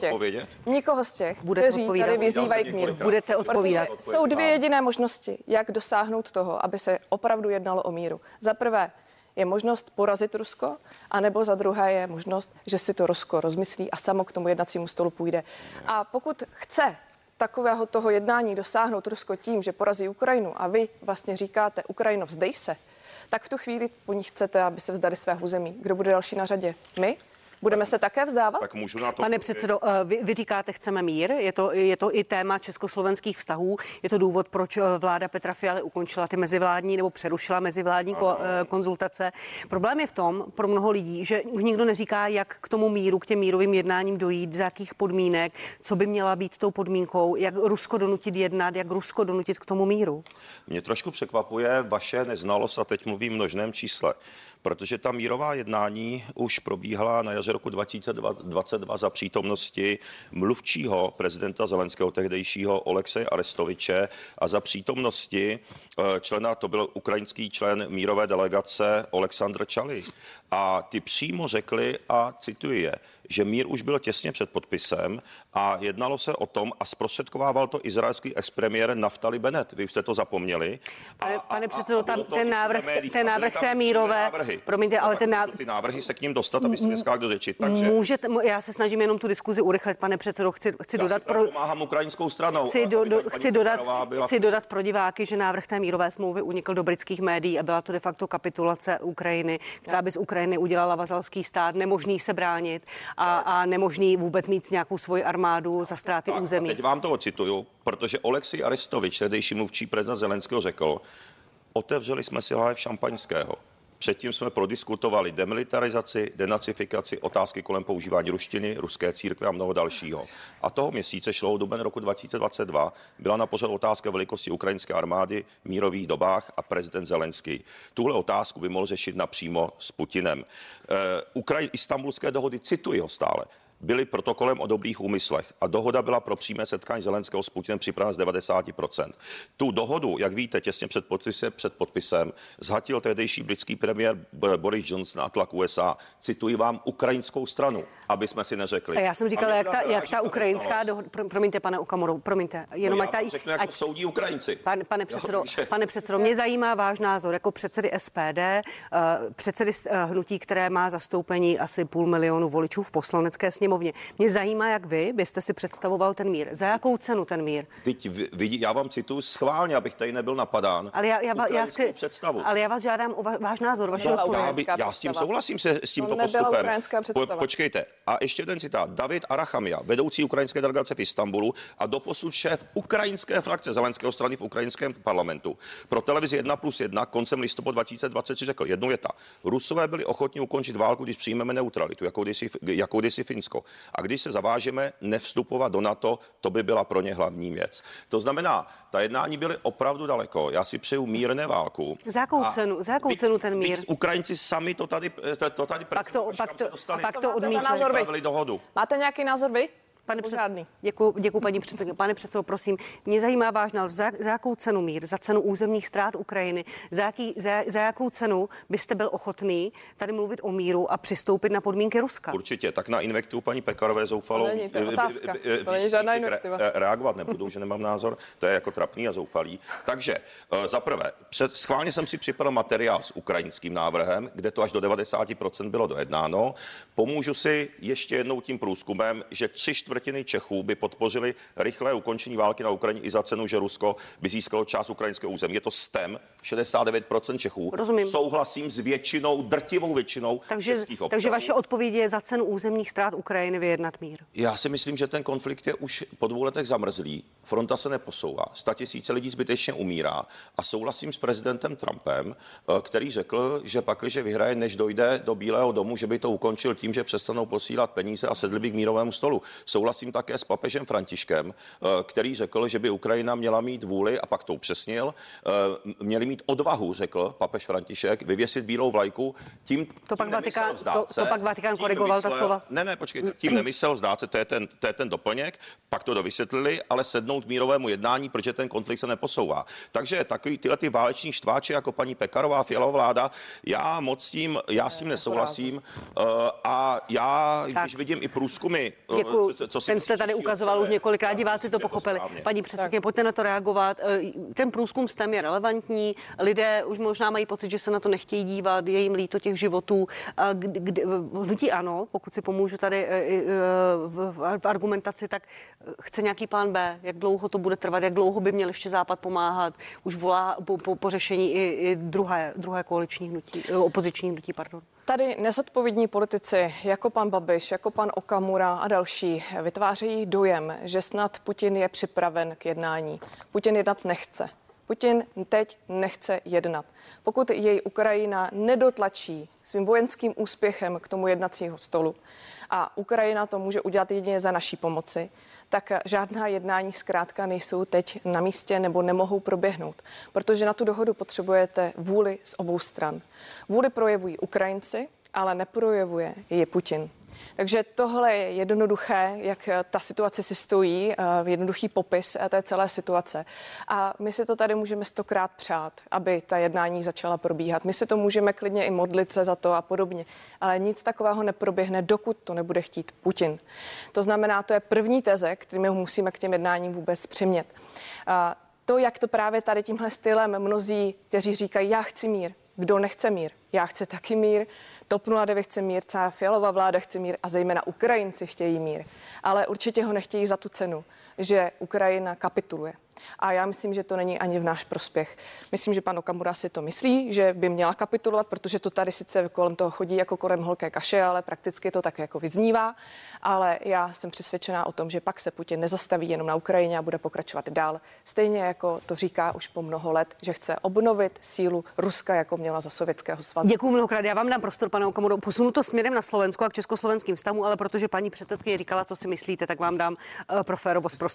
Speaker 2: nikoho z těch, kteří tady vyzývají k míru.
Speaker 1: Budete odpovídat.
Speaker 2: Jsou 2 jediné možnosti, jak dosáhnout toho, aby se opravdu jednalo o míru. Za prvé je možnost porazit Rusko, anebo za druhé je možnost, že si to Rusko rozmyslí a samo k tomu jednacímu stolu půjde. A pokud chce takového toho jednání dosáhnout Rusko tím, že porazí Ukrajinu, a vy vlastně říkáte, Ukrajino, vzdej se, tak v tu chvíli po ní chcete, aby se vzdali svého území. Kdo bude další na řadě? My? Budeme se také vzdávat?
Speaker 3: Tak můžu na to.
Speaker 1: Pane předsedo, vy říkáte, chceme mír. Je to i téma československých vztahů. Je to důvod, proč vláda Petra Fialy ukončila ty mezivládní nebo přerušila mezivládní konzultace. Problém je v tom pro mnoho lidí, že už nikdo neříká, jak k tomu míru, k těm mírovým jednáním dojít, za jakých podmínek, co by měla být tou podmínkou, jak Rusko donutit jednat, jak Rusko donutit k tomu míru.
Speaker 3: Mě trošku překvapuje vaše neznalost, a teď mluvím v množném čísle, protože ta mírová jednání už probíhala na jaře roku 2022 za přítomnosti mluvčího prezidenta Zelenského, tehdejšího Olekseje Arestoviče, a za přítomnosti člena, to byl ukrajinský člen mírové delegace Oleksandr Čalý. A ty přímo řekli, a cituji je, že mír už byl těsně před podpisem a jednalo se o tom a zprostředkovával to izraelský expremiér Naftali Bennett. Vy už jste to zapomněli.
Speaker 1: Pane předsedo, ten návrh té mírové, promiňte, ale
Speaker 3: ty návrhy se k ním dostat, aby si dneska kdo řečit. Takže
Speaker 1: já se snažím jenom tu diskuzi urychlit, pane předsedo, chci dodat
Speaker 3: pomáhám ukrajinskou stranou.
Speaker 1: Chci dodat pro diváky, že návrh té mírové smlouvy unikl do britských médií a byla to de facto kapitulace Ukrajiny, která by z Ukrajiny udělala vazalský stát, nemožný se bránit a nemožný vůbec mít nějakou svoji armádu za ztráty území.
Speaker 3: Teď vám to ocituju, protože Oleksij Arestovič, tehdejší mluvčí prezident Zelenského, řekl: otevřeli jsme si láhev šampaňského. Předtím jsme prodiskutovali demilitarizaci, denacifikaci, otázky kolem používání ruštiny, ruské církve a mnoho dalšího. A toho měsíce, šlo duben roku 2022, byla na pořadu otázka velikosti ukrajinské armády v mírových dobách a prezident Zelenský tuhle otázku by mohl řešit napřímo s Putinem. Istanbulské dohody, cituji ho stále, byly protokolem o dobrých úmyslech a dohoda byla pro přímé setkání Zelenského s Putinem připravena z 90%. Tu dohodu, jak víte, těsně před podpisem zhatil tehdejší britský premiér Boris Johnson na tlak USA. Cituji vám ukrajinskou stranu. aby jsme si neřekli.
Speaker 1: A já jsem říkala, jak ta ukrajinská dohoda, promiňte, pane Okamuro, promiňte, jenom
Speaker 3: já vám řeknu, jak to soudí Ukrajinci.
Speaker 1: Pane předsedo, mě zajímá váš názor jako předsedy SPD, předsedy hnutí, které má zastoupení asi 500 000 voličů v poslanecké sněmovně. Mě zajímá, jak vy byste si představoval ten mír. Za jakou cenu ten mír?
Speaker 3: Teď já vám cituju schválně, abych tady nebyl napadán.
Speaker 1: Ale já chci
Speaker 3: představu.
Speaker 1: Ale já vás žádám o váš názor, vaši odpověď.
Speaker 3: Já s tím souhlasím s tímto postupem. Počkejte. A ještě ten citát. David Arachamia, vedoucí ukrajinské delegace v Istanbulu a doposud šéf ukrajinské frakce Zelenského strany v ukrajinském parlamentu. Pro televizi 1+1 koncem listopadu 2023 řekl jednu věta. Rusové byli ochotni ukončit válku, když přijmeme neutralitu, jako kdysi Finsko. A když se zavážeme nevstupovat do NATO, to by byla pro ně hlavní věc. To znamená, ta jednání byly opravdu daleko. Já si přeju mírné válku.
Speaker 1: Za jakou cenu ten mír?
Speaker 3: Ukrajinci sami to tady
Speaker 1: pak to odmítli.
Speaker 3: Dohodu.
Speaker 2: Máte nějaký názor vy?
Speaker 1: Děkuji, paní předsedkyně. Pane předsedo, prosím, mě zajímá váš názor. Za jakou cenu mír? Za cenu územních ztrát Ukrajiny? Za jakou cenu byste byl ochotný tady mluvit o míru a přistoupit na podmínky Ruska?
Speaker 3: Určitě, tak na invektivu paní Pekarové zoufalou.
Speaker 2: To je otázka. To není žádná invektiva.
Speaker 3: Reagovat nebudu, že nemám názor. To je jako trapný a zoufalý. Takže za prvé, schválně jsem si připravil materiál s ukrajinským návrhem, kde to až do 90% bylo dojednáno. Pomůžu si ještě jednou tím průzkumem, že 3/4 Čechů by podpořili rychlé ukončení války na Ukrajině i za cenu, že Rusko by získalo část ukrajinského území. Je to STEM, 69% Čechů.
Speaker 1: Rozumím.
Speaker 3: Souhlasím s většinou, drtivou většinou českých občanů.
Speaker 1: Takže vaše odpověď je za cenu územních ztrát Ukrajiny vyjednat mír.
Speaker 3: Já si myslím, že ten konflikt je už po 2 letech zamrzlý. Fronta se neposouvá. 100 000 lidí zbytečně umírá. A souhlasím s prezidentem Trumpem, který řekl, že pakliže vyhraje, než dojde do Bílého domu, že by to ukončil tím, že přestanou posílat peníze a sedli by k mírovému stolu. Souhlasím také s papežem Františkem, který řekl, že by Ukrajina měla mít vůli, a pak to upřesnil, měli mít odvahu, řekl papež František, vyvěsit bílou vlajku. Tím
Speaker 1: pak Vatikán korigoval ta slova.
Speaker 3: Ne, počkejte, tím nemyslel vzdát se, to je ten doplněk, pak to dovysvětlili, ale sednout k mírovému jednání, protože ten konflikt se neposouvá. Takže takový tyhle ty váleční štváči jako paní Pekarová, Fialová vláda, já s tím nesouhlasím a když vidím i průzkumy,
Speaker 1: ten jste tady ukazoval už několikrát, diváci to pochopili. Paní předsedkyně, pojďte na to reagovat. Ten průzkum STEM je relevantní, lidé už možná mají pocit, že se na to nechtějí dívat, je jim líto těch životů. Hnutí ANO, pokud si pomůžu tady v argumentaci, tak chce nějaký plán B, jak dlouho to bude trvat, jak dlouho by měl ještě Západ pomáhat. Už volá po řešení i druhé koaliční hnutí, opoziční hnutí, pardon.
Speaker 2: Tady nezodpovědní politici, jako pan Babiš, jako pan Okamura a další, vytvářejí dojem, že snad Putin je připraven k jednání. Putin jednat nechce. Putin teď nechce jednat. Pokud jej Ukrajina nedotlačí svým vojenským úspěchem k tomu jednacího stolu a Ukrajina to může udělat jedině za naší pomoci, tak žádná jednání zkrátka nejsou teď na místě nebo nemohou proběhnout, protože na tu dohodu potřebujete vůli z obou stran. Vůli projevují Ukrajinci, ale neprojevuje ji Putin. Takže tohle je jednoduché, jak ta situace si stojí, jednoduchý popis té celé situace. A my si to tady můžeme 100krát přát, aby ta jednání začala probíhat. My si to můžeme klidně i modlit se za to a podobně. Ale nic takového neproběhne, dokud to nebude chtít Putin. To znamená, to je první teze, kterými musíme k těm jednáním vůbec přimět. To, jak to právě tady tímhle stylem mnozí, kteří říkají, já chci mír, kdo nechce mír, já chci taky mír, TOP 09 chce mír, celá Fialová vláda chce mír a zejména Ukrajinci chtějí mír. Ale určitě ho nechtějí za tu cenu, že Ukrajina kapituluje. A já myslím, že to není ani v náš prospěch. Myslím, že pan Okamura si to myslí, že by měla kapitulovat, protože to tady sice kolem toho chodí jako kolem horké kaše, ale prakticky to tak jako vyznívá. Ale já jsem přesvědčená o tom, že pak se Putin nezastaví jenom na Ukrajině a bude pokračovat dál. Stejně jako to říká už po mnoho let, že chce obnovit sílu Ruska, jako měla za Sovětského svazu.
Speaker 1: Děkuji mnohokrát. Já vám dám prostor, pane Okamuro. Posunu to směrem na Slovensko a k československým vztahům, ale protože paní předsedkyně říkala, co si myslíte, tak vám dám pro férovost prostor.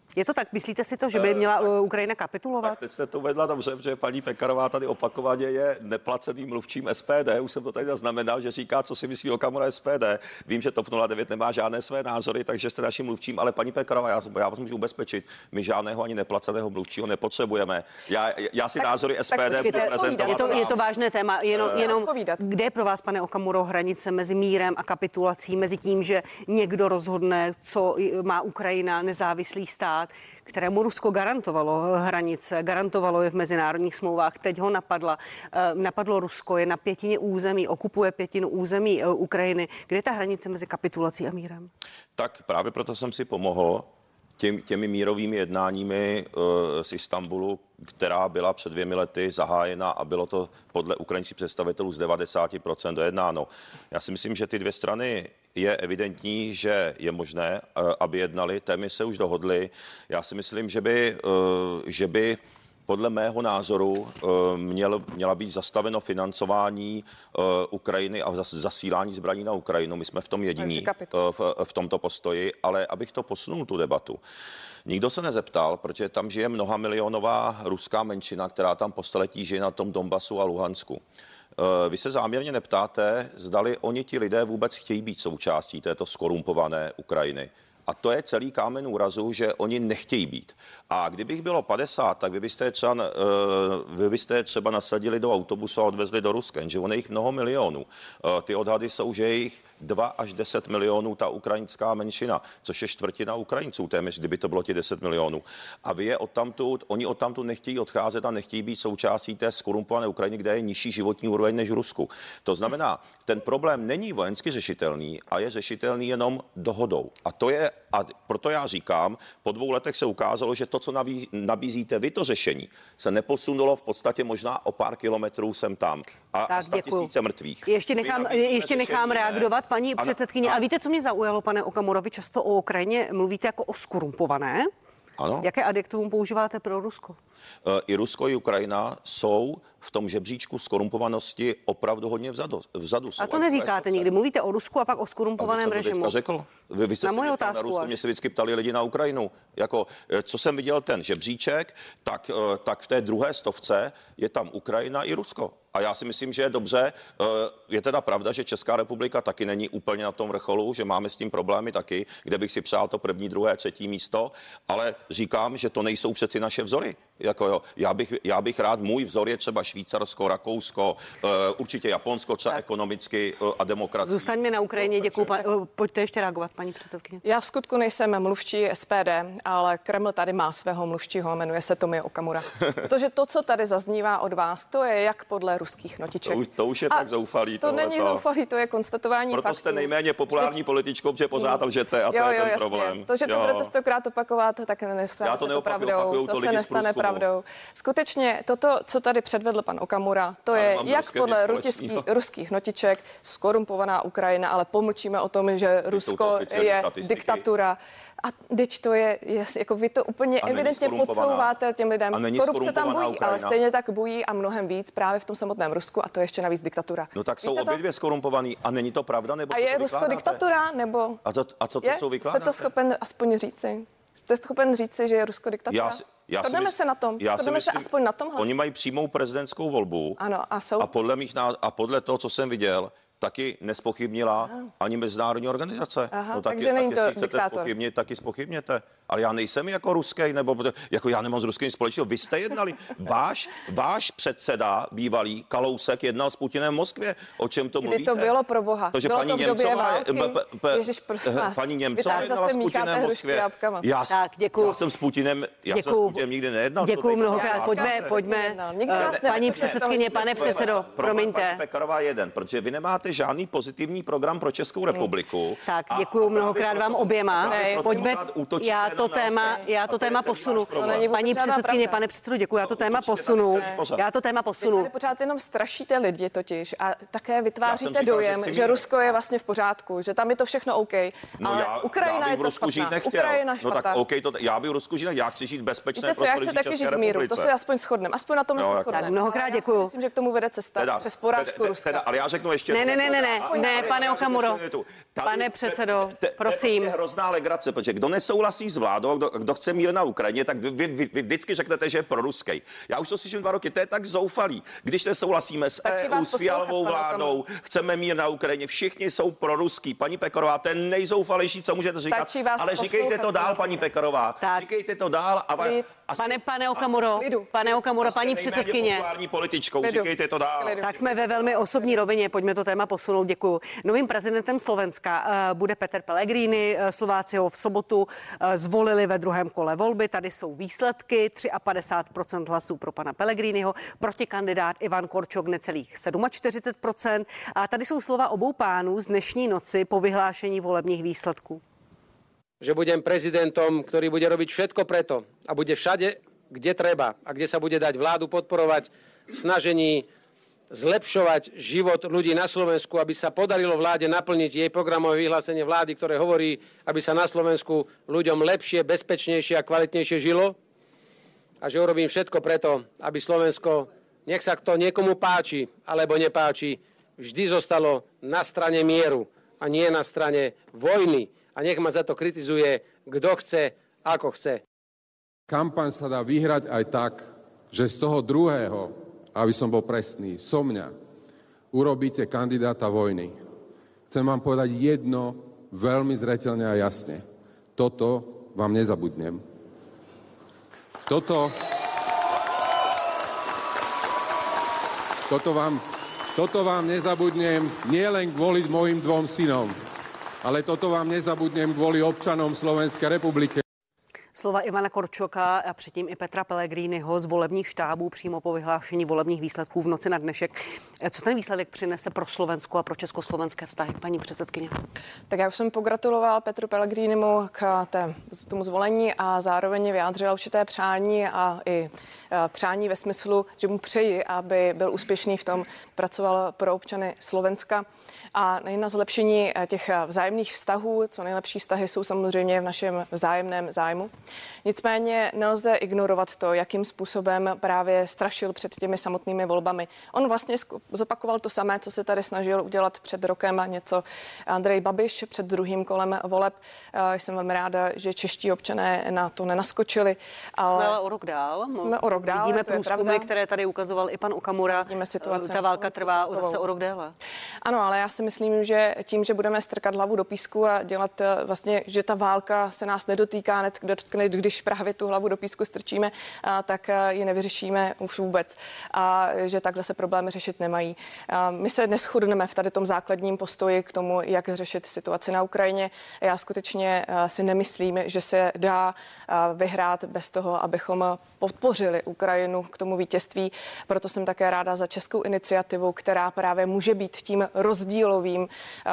Speaker 1: Je to tak? Myslíte si to, že by měla Ukrajina kapitulovat?
Speaker 3: Tak teď jste to vedla dobře, že paní Pekarová tady opakovaně je neplaceným mluvčím SPD. Už jsem to tady zaznamenal, že říká, co si myslí Okamura SPD. Vím, že TOP 09 nemá žádné své názory, takže jste naším mluvčím, ale paní Pekarová, já vás můžu ubezpečit, my žádného ani neplaceného mluvčího nepotřebujeme. Já si názory SPD budu prezentovat.
Speaker 1: Je to vážné téma, jenom kde je pro vás, pane Okamuro, hranice mezi mírem a kapitulací, mezi tím, že někdo rozhodne, co má Ukrajina, nezávislý stát, kterému Rusko garantovalo hranice, garantovalo je v mezinárodních smlouvách, teď ho napadlo Rusko, je na pětině území, okupuje pětinu území Ukrajiny. Kde je ta hranice mezi kapitulací a mírem?
Speaker 3: Tak právě proto jsem si pomohl těmi mírovými jednáními z Istanbulu, která byla před 2 lety zahájena a bylo to podle ukrajinských představitelů z 90% dojednáno. Já si myslím, že ty dvě strany je evidentní, že je možné, aby jednali. Témy se už dohodly. Já si myslím, že by podle mého názoru měla být zastaveno financování Ukrajiny a zasílání zbraní na Ukrajinu. My jsme v tom jediní v tomto postoji, ale abych to posunul tu debatu. Nikdo se nezeptal, protože tam žije mnohamilionová ruská menšina, která tam po staletí žije na tom Donbasu a Luhansku. Vy se záměrně neptáte, zdali oni ti lidé vůbec chtějí být součástí této skorumpované Ukrajiny. A to je celý kámen úrazu, že oni nechtějí být. A kdybych bylo 50, tak vy byste je třeba nasadili do autobusu a odvezli do Ruska, že on je jich mnoho milionů. Ty odhady jsou, že je jich 2 až 10 milionů ta ukrajinská menšina, což je čtvrtina Ukrajinců téměř, kdyby to bylo ti 10 milionů. A oni odtamtud nechtějí odcházet a nechtějí být součástí té skorumpované Ukrajiny, kde je nižší životní úroveň než v Rusku. To znamená, ten problém není vojensky řešitelný a je řešitelný jenom dohodou. A proto já říkám, po 2 letech se ukázalo, že to, co nabízíte vy, to řešení, se neposunulo v podstatě možná o pár kilometrů sem tam. A 100 000 mrtvých.
Speaker 1: Ještě nechám reagovat, paní předsedkyně. A víte, co mě zaujalo, pane Okamuro? Vy často o Ukrajině mluvíte jako o skorumpované.
Speaker 3: Ano.
Speaker 1: Jaké adjektivum používáte pro Rusko?
Speaker 3: I Rusko, i Ukrajina jsou v tom žebříčku skorumpovanosti opravdu hodně vzadu.
Speaker 1: A to neříkáte nikdy. Mluvíte o Rusku a pak o skorumpovaném režimu.
Speaker 3: Řekl? Vy jste
Speaker 1: na
Speaker 3: se
Speaker 1: moji
Speaker 3: otázku na Rusko, mě se vždycky ptali lidi na Ukrajinu. Co jsem viděl ten žebříček, tak v té druhé stovce je tam Ukrajina i Rusko. A já si myslím, že je dobře. Je teda pravda, že Česká republika taky není úplně na tom vrcholu, že máme s tím problémy taky, kde bych si přál to 1., 2., 3. místo, ale říkám, že to nejsou přeci naše vzory. Já bych rád, můj vzor je třeba Švýcarsko, Rakousko, určitě Japonsko, třeba ekonomicky a demokraticky.
Speaker 1: Zůstaňme na Ukrajině, děkuji. Pojďte ještě reagovat, paní předsedkyně.
Speaker 2: Já v skutku nejsem mluvčí SPD, ale Kreml tady má svého mluvčího, jmenuje se Tomio Okamura. Protože to, co tady zaznívá od vás, to je jak podle ruských notiček.
Speaker 3: To už je tak zoufalý.
Speaker 2: To není zoufalý, to je konstatování faktů.
Speaker 3: Proto jste nejméně populární političkou, protože pořád lžete a to je ten problém.
Speaker 2: To, že to budete 100krát opakovat, tak nestane se to pravdou. To se nestane pravdou. Skutečně toto, co tady předvedl pan Okamura, to je jak podle ruských notiček skorumpovaná Ukrajina, ale pomlčíme o tom, že Rusko je diktatura. A teď to je jako vy to úplně evidentně podsouváte těm lidem. Korupce tam bují, ale stejně tak bují a mnohem víc právě v tom samotném Rusku a to je ještě navíc diktatura.
Speaker 3: No tak jsou obě dvě skorumpovaný a není to pravda? Nebo
Speaker 2: a je Rusko diktatura? Nebo
Speaker 3: a co to jsou vykládáte?
Speaker 2: Jste to schopen aspoň říci? Jste schopen říci, že je Rusko diktatura? Shodneme se na tom. Shodneme se aspoň na tomhle.
Speaker 3: Oni mají přímou prezidentskou volbu.
Speaker 2: Ano, a
Speaker 3: podle toho, co jsem viděl, taky nespochybnila ani mezinárodní organizace.
Speaker 2: Takže není to
Speaker 3: chcete
Speaker 2: diktátor.
Speaker 3: zpochybnit, taky zpochybněte. Ale já nejsem jako ruský, nebo jako já nemám s ruským společného. Vy jste jednali. Váš předseda bývalý Kalousek jednal s Putinem v Moskvě. O čem to mluvíte?
Speaker 2: Kdy to bylo pro boha?
Speaker 3: To, že
Speaker 2: bylo
Speaker 3: paní
Speaker 2: to v době války?
Speaker 3: Ježiš, paní Němcová jednala s Putinem v Moskvě. Já jsem s Putinem nikdy nejednal.
Speaker 1: Děkuji mnohokrát. Pojďme. Paní předsedkyně, pane předsedo, promiňte.
Speaker 3: Paní Pekarová jeden, protože vy nemáte žádný pozitivní program pro Českou republiku.
Speaker 1: Tak, děkuji mnohokrát vám oběma. Pojďme. Já to téma posunu. Paní předsedkyně, pane předsedo, děkuji. Já to téma posunu.
Speaker 2: Tady pořád jenom strašíte lidi totiž a také vytváříte dojem, že Rusko je vlastně v pořádku, že tam je to všechno OK. Ale Ukrajina je to špatná. Ukrajina špatná.
Speaker 3: Já bych v Rusku žít, já chci žít bezpečné
Speaker 2: prostředí České republice. V míru, to se aspoň shodneme. Aspoň na tom se shodneme.
Speaker 1: Mnohokrát děkuji.
Speaker 2: Myslím, že k tomu vede cesta přes porážku Ruska.
Speaker 3: Ale já řeknu ještě.
Speaker 1: Ne, pane Okamuro. Pane předsedo, prosím.
Speaker 3: To je hrozná legrace, protože kdo nesouhlasí s vládou, kdo chce mír na Ukrajině, tak vy vždycky řeknete, že je proruský. Já už to slyším 2 roky, to je tak zoufalý. Když nesouhlasíme s EU, s Fialovou vládou, chceme mír na Ukrajině, všichni jsou proruský. Paní Pekarová, to je nejzoufalejší, co můžete říkat. Ale říkejte to dál, paní Pekarová. Říkejte to dál a
Speaker 1: Pane Okamuro, paní předsedkyně.
Speaker 3: Populární političkou, říkejte to dál.
Speaker 1: Tak jsme ve velmi osobní rovině, pojďme to téma posunout, děkuju. Novým prezidentem Slovenska bude Peter Pellegrini, Slováci ho v sobotu zvolili ve druhém kole volby, tady jsou výsledky, 53% hlasů pro pana Pellegriniho, protikandidát Ivan Korčok necelých 47%. A tady jsou slova obou pánů z dnešní noci po vyhlášení volebních výsledků.
Speaker 4: Že budem prezidentom, ktorý bude robiť všetko preto a bude všade, kde treba a kde sa bude dať vládu podporovať v snažení zlepšovať život ľudí na Slovensku, aby sa podarilo vláde naplniť jej programové vyhlásenie vlády, ktoré hovorí, aby sa na Slovensku ľuďom lepšie, bezpečnejšie a kvalitnejšie žilo a že urobím všetko preto, aby Slovensko, nech sa to niekomu páči alebo nepáči, vždy zostalo na strane mieru a nie na strane vojny. A nech ma za to kritizuje, kto chce, ako chce.
Speaker 5: Kampaň sa dá vyhrať aj tak, že z toho druhého, aby som bol presný, so mňa, urobíte kandidáta vojny. Chcem vám povedať jedno veľmi zreteľne a jasne. Toto vám nezabudnem. Toto vám nezabudnem nielen kvôli mojim 2 synom, ale toto vám nezabudnem kvůli občanom Slovenské republiky.
Speaker 1: Slova Ivana Korčoka a předtím i Petra Pellegriniho z volebních štábů přímo po vyhlášení volebních výsledků v noci na dnešek. Co ten výsledek přinese pro Slovensko a pro československé vztahy, paní předsedkyně?
Speaker 2: Tak já už jsem pogratulovala Petru Pellegrinimu k tomu zvolení a zároveň vyjádřila určité přání a i přání ve smyslu, že mu přeji, aby byl úspěšný v tom, pracoval pro občany Slovenska a na zlepšení těch vzájemných vztahů. Co nejlepší vztahy jsou samozřejmě v našem vzájemném zájmu. Nicméně nelze ignorovat to, jakým způsobem právě strašil před těmi samotnými volbami. On vlastně zopakoval to samé, co se tady snažil udělat před rokem a něco Andrej Babiš před druhým kolem voleb. Jsem velmi ráda, že čeští občané na to nenaskočili.
Speaker 1: Ale jsme o rok dál. Vidíme průzkumy, které tady ukazoval i pan Okamura. Ta válka trvá zase o rok déle.
Speaker 2: Ano, ale já si myslím, že tím, že budeme strkat hlavu do písku a dělat vlastně, že ta válka se nás nedotýká, když právě tu hlavu do písku strčíme, tak ji nevyřešíme už vůbec. A že takhle se problémy řešit nemají. My se neshodneme v tady tom základním postoji k tomu, jak řešit situaci na Ukrajině. Já skutečně si nemyslím, že se dá vyhrát bez toho, abychom podpořili Ukrajinu k tomu vítězství. Proto jsem také ráda za českou iniciativu, která právě může být tím rozdílovým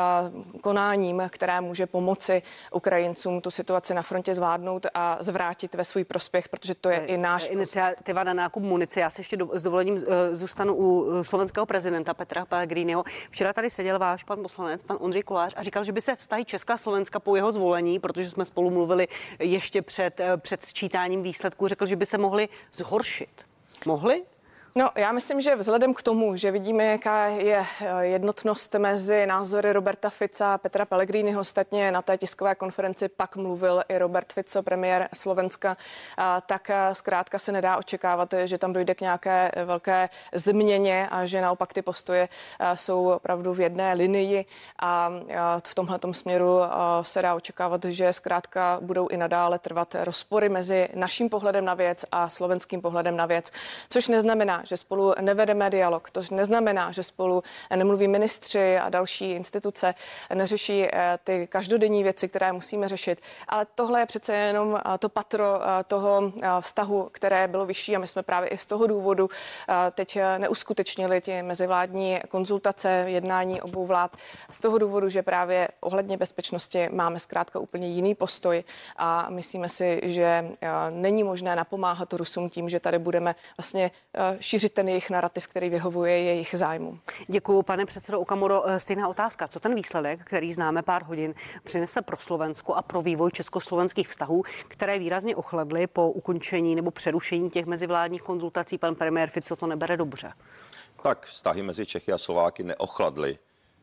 Speaker 2: konáním, které může pomoci Ukrajincům tu situaci na frontě zvládnout a zvrátit ve svůj prospěch, protože to je i náš
Speaker 1: iniciativa na nákup munice. Já se ještě s dovolením zůstanu u slovenského prezidenta Petra Pellegriniho. Včera tady seděl váš pan poslanec, pan Ondřej Kolář, a říkal, že by se vztahy Česka a Slovenska po jeho zvolení, protože jsme spolu mluvili ještě před sčítáním výsledků, řekl, že by se mohli zhoršit. Mohli?
Speaker 2: No, já myslím, že vzhledem k tomu, že vidíme, jaká je jednotnost mezi názory Roberta Fica a Petra Pellegriniho, ostatně na té tiskové konferenci pak mluvil i Robert Fico, premiér Slovenska, tak zkrátka se nedá očekávat, že tam dojde k nějaké velké změně a že naopak ty postoje jsou opravdu v jedné linii a v tomhletom směru se dá očekávat, že zkrátka budou i nadále trvat rozpory mezi naším pohledem na věc a slovenským pohledem na věc, což neznamená, že spolu nevedeme dialog. To neznamená, že spolu nemluví ministři a další instituce, neřeší ty každodenní věci, které musíme řešit. Ale tohle je přece jenom to patro toho vztahu, které bylo vyšší a my jsme právě i z toho důvodu teď neuskutečnili ty mezivládní konzultace, jednání obou vlád. Z toho důvodu, že právě ohledně bezpečnosti máme zkrátka úplně jiný postoj a myslíme si, že není možné napomáhat Rusům tím, že tady budeme vlastně šířit ten jejich narrativ, který vyhovuje jejich zájmům.
Speaker 1: Děkuju, pane předsedo Okamuro. Stejná otázka. Co ten výsledek, který známe pár hodin, přinese pro Slovensko a pro vývoj československých vztahů, které výrazně ochladly po ukončení nebo přerušení těch mezivládních konzultací? Pan premiér Fico to nebere dobře.
Speaker 3: Tak vztahy mezi Čechy a Slováky neochladly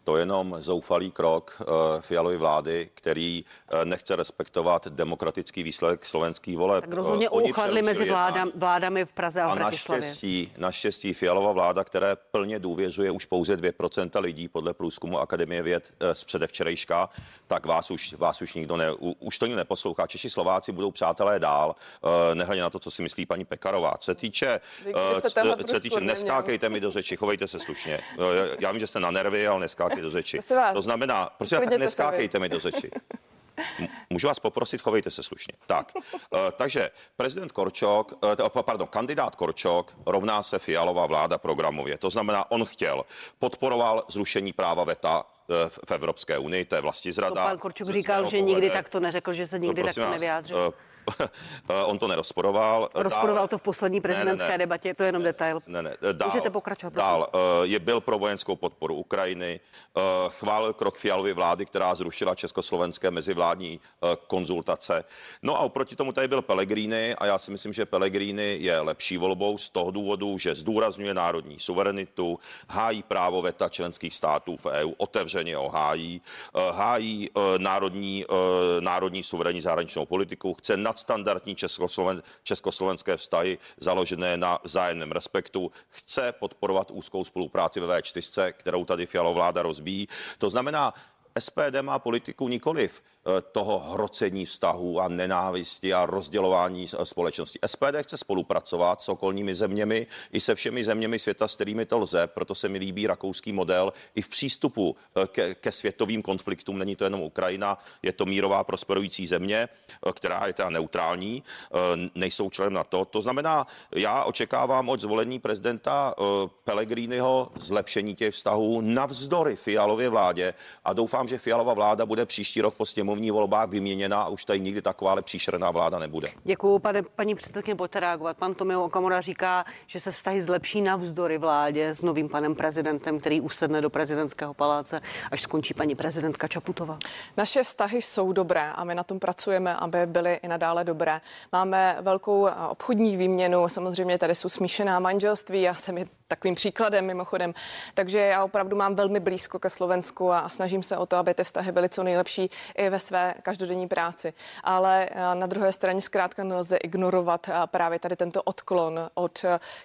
Speaker 3: To je jenom zoufalý krok Fialovy vlády, který nechce respektovat demokratický výsledek slovenských voleb.
Speaker 1: Tak rozhodně uchladli mezi vládami v Praze a v Bratislavě.
Speaker 3: Naštěstí Fialova vláda, které plně důvěřuje už pouze 2% lidí podle průzkumu Akademie věd z předevčerejška, tak vás už nikdo už to neposlouchá. Češi, Slováci budou přátelé dál, nehledě na to, co si myslí paní Pekarová. Co se týče neskákejte mi do řeči, chovejte se slušně. Já vím, že jste na nervy, ale neskákejte do řeči. To znamená, prosím, neskákejte mi do řeči. Můžu vás poprosit, chovejte se slušně. Tak, takže kandidát Korčok rovná se Fialova vláda programově. To znamená, on podporoval zrušení práva veta v Evropské unii, to je vlastizrada.
Speaker 1: Pan Korčok říkal, že nikdy takto neřekl, že se nikdy takto nevyjádřil.
Speaker 3: On to nerozporoval.
Speaker 1: Rozporoval to v poslední prezidentské debatě, to je jenom detail. Můžete pokračovat, prosím.
Speaker 3: Byl pro vojenskou podporu Ukrajiny, chválil krok Fialovy vlády, která zrušila československé mezivládní konzultace. No a oproti tomu tady byl Pellegrini a já si myslím, že Pellegrini je lepší volbou z toho důvodu, že zdůrazňuje národní suverenitu, hájí právo veta členských států v EU, otevřeně ho hájí národní suverénní zahraničnou politiku, chce nadstandardní československé vztahy založené na vzájemném respektu, chce podporovat úzkou spolupráci ve V4, kterou tady Fialova vláda rozbíjí. To znamená, SPD má politiku nikoliv toho hrocení vztahů a nenávisti a rozdělování společnosti. SPD chce spolupracovat s okolními zeměmi i se všemi zeměmi světa, s kterými to lze, proto se mi líbí rakouský model i v přístupu ke světovým konfliktům. Není to jenom Ukrajina, je to mírová prosperující země, která je teda neutrální, nejsou členem NATO. To znamená, já očekávám od zvolení prezidenta Pellegriniho zlepšení těch vztahů navzdory Fialově vládě a doufám, že Fialova vláda bude příští rok po sněmovních volbách vyměněna a už tady nikdy takováhle příšerná vláda nebude.
Speaker 1: Děkuju, paní předsedkyně, pojďte reagovat. Pan Tomio Okamura říká, že se vztahy zlepší navzdory vládě s novým panem prezidentem, který usedne do prezidentského paláce, až skončí paní prezidentka Čaputová.
Speaker 2: Naše vztahy jsou dobré a my na tom pracujeme, aby byly i nadále dobré. Máme velkou obchodní výměnu, samozřejmě tady jsou smíšená manželství, já jsem takovým příkladem mimochodem, takže já opravdu mám velmi blízko ke Slovensku a snažím se o to, aby ty vztahy byly co nejlepší i ve své každodenní práci. Ale na druhé straně zkrátka nelze ignorovat právě tady tento odklon od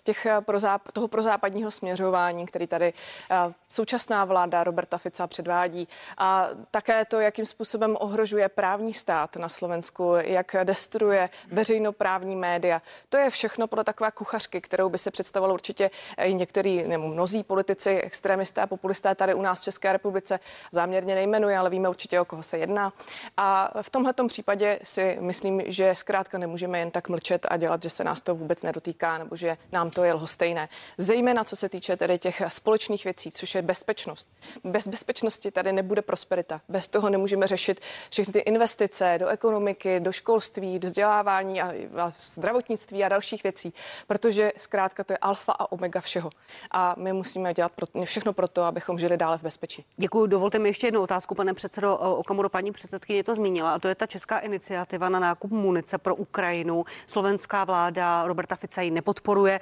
Speaker 2: toho prozápadního směřování, který tady současná vláda Roberta Fica předvádí. A také to, jakým způsobem ohrožuje právní stát na Slovensku, jak destruuje veřejnoprávní média. To je všechno podle takové kuchařky, kterou by se představovalo určitě některý nebo mnozí politici, extremisté a populisté tady u nás v České republice, záměrně nejmenuje, ale víme určitě, o koho se jedná. A v tomhletom případě si myslím, že zkrátka nemůžeme jen tak mlčet a dělat, že se nás to vůbec nedotýká nebo že nám to je lhostejné. Zejména co se týče tedy těch společných věcí, což je bezpečnost. Bez bezpečnosti tady nebude prosperita. Bez toho nemůžeme řešit všechny ty investice do ekonomiky, do školství, do vzdělávání a zdravotnictví a dalších věcí, protože zkrátka to je alfa a omega všeho. A my musíme dělat všechno pro to, abychom žili dále v bezpečí.
Speaker 1: Děkuji. Dovolte mi ještě jednu otázku, pane předsedo Okamuro. Paní předsedkyně to zmínila, a to je ta česká iniciativa na nákup munice pro Ukrajinu. Slovenská vláda Roberta Fica ji nepodporuje.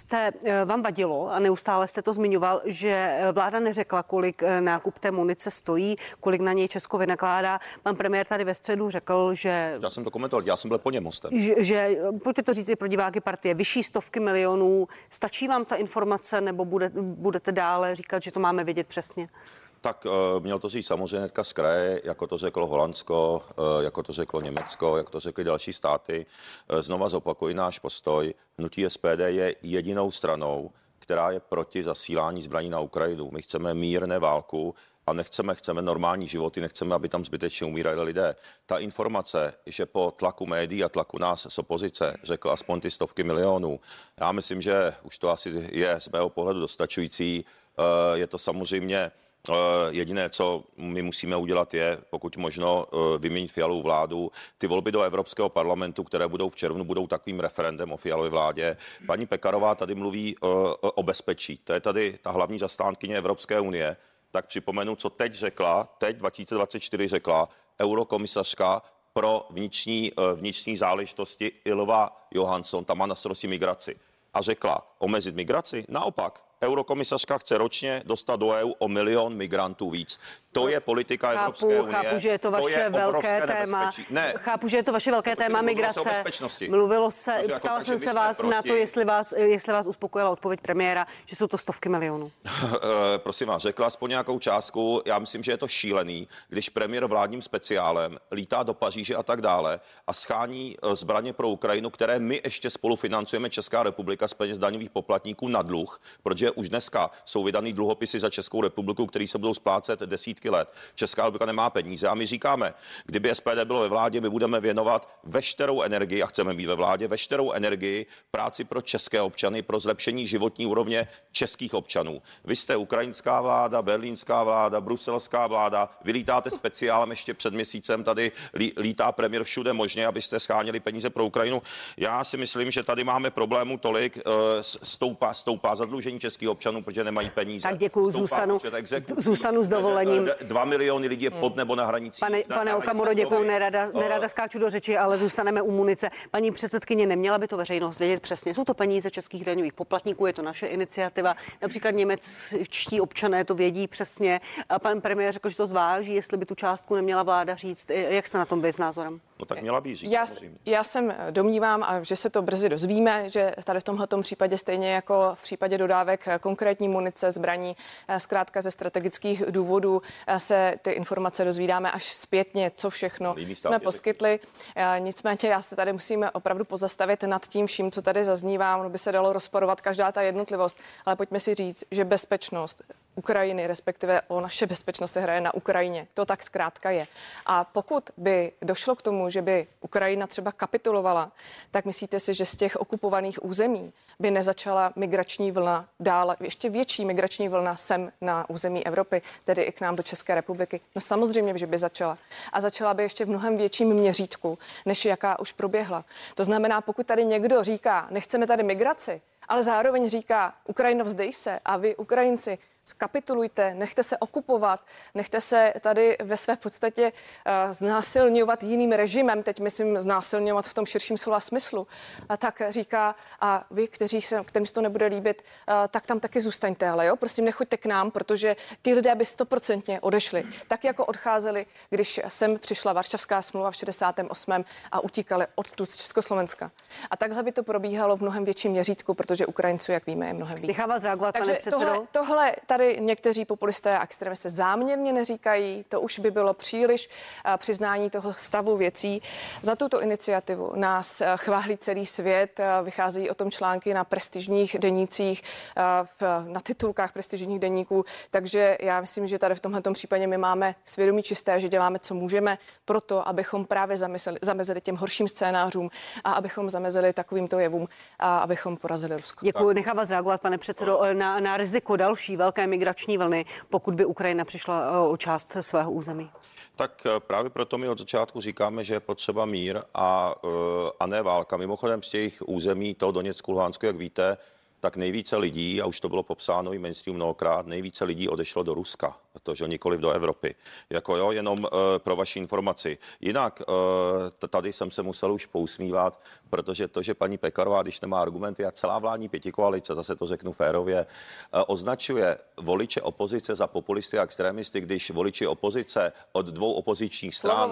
Speaker 1: Vám vadilo a neustále jste to zmiňoval, že vláda neřekla, kolik nákup té munice stojí, kolik na něj Česko vynakládá. Pan premiér tady ve středu řekl, že...
Speaker 3: Já jsem to komentoval, já jsem byl po něm mostem.
Speaker 1: Že pojďte to říct i pro diváky partie, vyšší stovky milionů. Stačí vám ta informace, nebo budete dále říkat, že to máme vědět přesně?
Speaker 3: Tak měl to říct samozřejmě hnedka z kraje, jako to řeklo Holandsko, jako to řeklo Německo, jako to řekly další státy. Znova zopakuji náš postoj. Hnutí SPD je jedinou stranou, která je proti zasílání zbraní na Ukrajinu. My chceme mír, ne válku. A chceme normální životy, nechceme, aby tam zbytečně umírali lidé. Ta informace, že po tlaku médií a tlaku nás z opozice řekl aspoň ty stovky milionů, já myslím, že už to asi je z mého pohledu dostačující. Je to samozřejmě jediné, co my musíme udělat, je pokud možno vyměnit Fialovu vládu. Ty volby do Evropského parlamentu, které budou v červnu, budou takovým referendem o Fialově vládě. Paní Pekarová tady mluví o bezpečí. To je tady ta hlavní zastánkyně Evropské unie. Tak připomenu, co teď 2024 řekla eurokomisařka pro vnitřní záležitosti Ylva Johansson, tam má na starosti migraci. A řekla omezit migraci? Naopak, eurokomisařka chce ročně dostat do EU o 1 milion migrantů víc. To je politika Evropské unie.
Speaker 1: Chápu, že je to vaše velké téma.
Speaker 3: Ne.
Speaker 1: Chápu, že je to vaše velké téma migrace. Mluvilo se, ptala jsem se vás na to, jestli vás uspokojila odpověď premiéra, že jsou to stovky milionů.
Speaker 3: Prosím vás, řekla aspoň nějakou částku. Já myslím, že je to šílený, když premiér vládním speciálem lítá do Paříže a tak dále a schání zbraně pro Ukrajinu, které my ještě spolufinancujeme Česká republika z peněz daňových poplatníků na dluh, protože už dneska jsou vydaný dluhopisy za Českou republiku, které se budou splácet desítky let. Česká republika nemá peníze a my říkáme, kdyby SPD bylo ve vládě, my budeme věnovat veškerou energii a chceme být ve vládě, veškerou energii práci pro české občany, pro zlepšení životní úrovně českých občanů. Vy jste ukrajinská vláda, berlínská vláda, bruselská vláda, vy lítáte speciálem ještě před měsícem, tady lítá premiér všude možně, abyste schánili peníze pro Ukrajinu. Já si myslím, že tady máme problémů tolik, stoupá zadlužení českých občanů, protože nemají peníze.
Speaker 1: Tak děkuju, zůstanu s dovolením.
Speaker 3: 2 miliony lidí je pod nebo na hranici.
Speaker 1: Pane Okamuro, děkuju, nerada skáču do řeči, ale zůstaneme u munice. Paní předsedkyně, neměla by to veřejnost vědět přesně. Jsou to peníze českých daňových poplatníků, je to naše iniciativa. Například němečtí občané to vědí přesně. A pan premiér řekl, že to zváží, jestli by tu částku neměla vláda říct. Jak jste na tom vy s názorem?
Speaker 3: No tak měla by říct.
Speaker 2: Já jsem domnívám, že se to brzy dozvíme, že tady v tomhletom případě stejně jako v případě dodávek konkrétní munice, zbraní, zkrátka ze strategických důvodů se ty informace dozvídáme až zpětně, co všechno jsme poskytli. Nicméně já se tady musím opravdu pozastavit nad tím vším, co tady zaznívá. Ono by se dalo rozporovat každá ta jednotlivost, ale pojďme si říct, že bezpečnost Ukrajiny, respektive o naše bezpečnost se hraje na Ukrajině. To tak zkrátka je. A pokud by došlo k tomu, že by Ukrajina třeba kapitulovala, tak myslíte si, že z těch okupovaných území by nezačala migrační vlna dále, ještě větší migrační vlna sem na území Evropy, tedy i k nám do České republiky? No samozřejmě, že by začala. A začala by ještě v mnohem větším měřítku, než jaká už proběhla. To znamená, pokud tady někdo říká, nechceme tady migraci, ale zároveň říká, Ukrajino, vzdej se a vy, Ukrajinci, kapitulujte, nechte se okupovat, nechte se tady ve své podstatě znásilňovat jiným režimem, teď myslím znásilňovat v tom širším slova smyslu, a tak říká, a vy, kterým se to nebude líbit, tak tam taky zůstaňte, ale jo, prostě nechoďte k nám, protože ty lidé by 100% odešli, tak jako odcházeli, když sem přišla Varšavská smlouva v 68. a utíkali odtud z Československa. A takhle by to probíhalo v mnohem větším měřítku, protože Ukrajinců, jak víme, je mnohem víc.
Speaker 1: Nechám vás reagovat, pane předsedo.
Speaker 2: Tohle tady někteří populisté a extremisté záměrně neříkají, to už by bylo příliš přiznání toho stavu věcí. Za tuto iniciativu nás chválí celý svět, vycházejí o tom články na prestižních denících, na titulkách prestižních deníků, takže já myslím, že tady v tomhletom případě my máme svědomí čisté, že děláme, co můžeme pro to, abychom právě zamezili těm horším scénářům a abychom zamezili takovýmto jevům a abychom porazili Rusko.
Speaker 1: Děkuji, nechám vás reagovat, pane předsedo, na riziko další velké migrační vlny, pokud by Ukrajina přišla o část svého území.
Speaker 3: Tak právě proto my od začátku říkáme, že je potřeba mír a ne válka. Mimochodem z těch území toho Doněcku, Luhansku, jak víte, tak nejvíce lidí, a už to bylo popsáno i mainstream mnohokrát, nejvíce lidí odešlo do Ruska, protože nikoliv do Evropy. Jenom pro vaši informaci. Jinak tady jsem se musel už pousmívat, protože to, že paní Pekarová, když nemá argumenty, a celá vládní pětikoalice, zase to řeknu férově, označuje voliče opozice za populisty a extrémisty, když voliči opozice od dvou opozičních stran,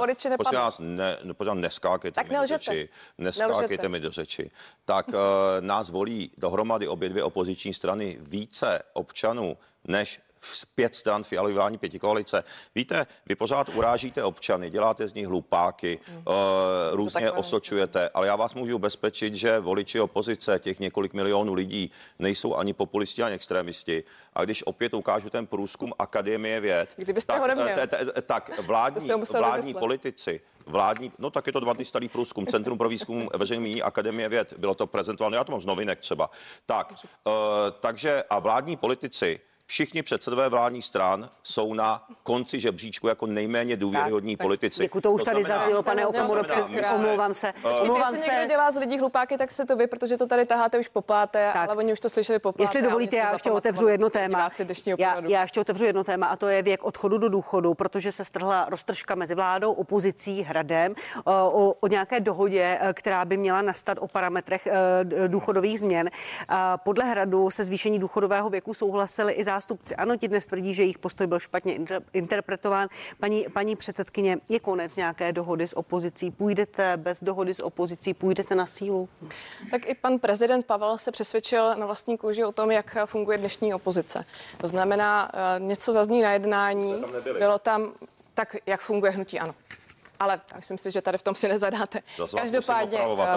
Speaker 3: neskákejte mi do řeči, tak nás volí dohromady obě dvě opoziční strany více občanů než 5 stran Fialovy vládní pětikoalice. Víte, vy pořád urážíte občany, děláte z nich hlupáky, různě osočujete, ale já vás můžu ubezpečit, že voliči opozice, těch několik milionů lidí, nejsou ani populisti, ani extrémisti. A když opět ukážu ten průzkum Akademie věd, tak vládní politici, tak je to 2 starý průzkum, Centrum pro výzkum veřejného mínění Akademie věd, bylo to prezentováno, já to mám z novinek třeba. Takže a vládní politici všichni předsedové vládních stran jsou na konci žebříčku jako nejméně důvěryhodní politici.
Speaker 1: Děkuji, to už tady zaznělo, pane Okamuro, omlouvám se.
Speaker 2: Jestli někdo dělá z lidí hlupáky, tak se to vy, protože to tady taháte už po páté, ale oni už to slyšeli po páté.
Speaker 1: Jestli dovolíte, já ještě otevřu jedno téma. Já ještě otevřu jedno téma a to je věk odchodu do důchodu, protože se strhla roztržka mezi vládou, opozicí, Hradem o nějaké dohodě, která by měla nastat o parametrech důchodových změn. Podle Hradu se zvýšení důchodového věku souhlasili i zástupci. Ano, ti dnes tvrdí, že jejich postoj byl špatně interpretován. Paní předsedkyně, je konec nějaké dohody s opozicí? Půjdete bez dohody s opozicí? Půjdete na sílu?
Speaker 2: Tak i pan prezident Pavel se přesvědčil na vlastní kůži o tom, jak funguje dnešní opozice. To znamená, něco zazní na jednání, bylo tam tak, jak funguje hnutí ANO. Ale myslím si, že tady v tom si nezadáte.
Speaker 3: Každopádně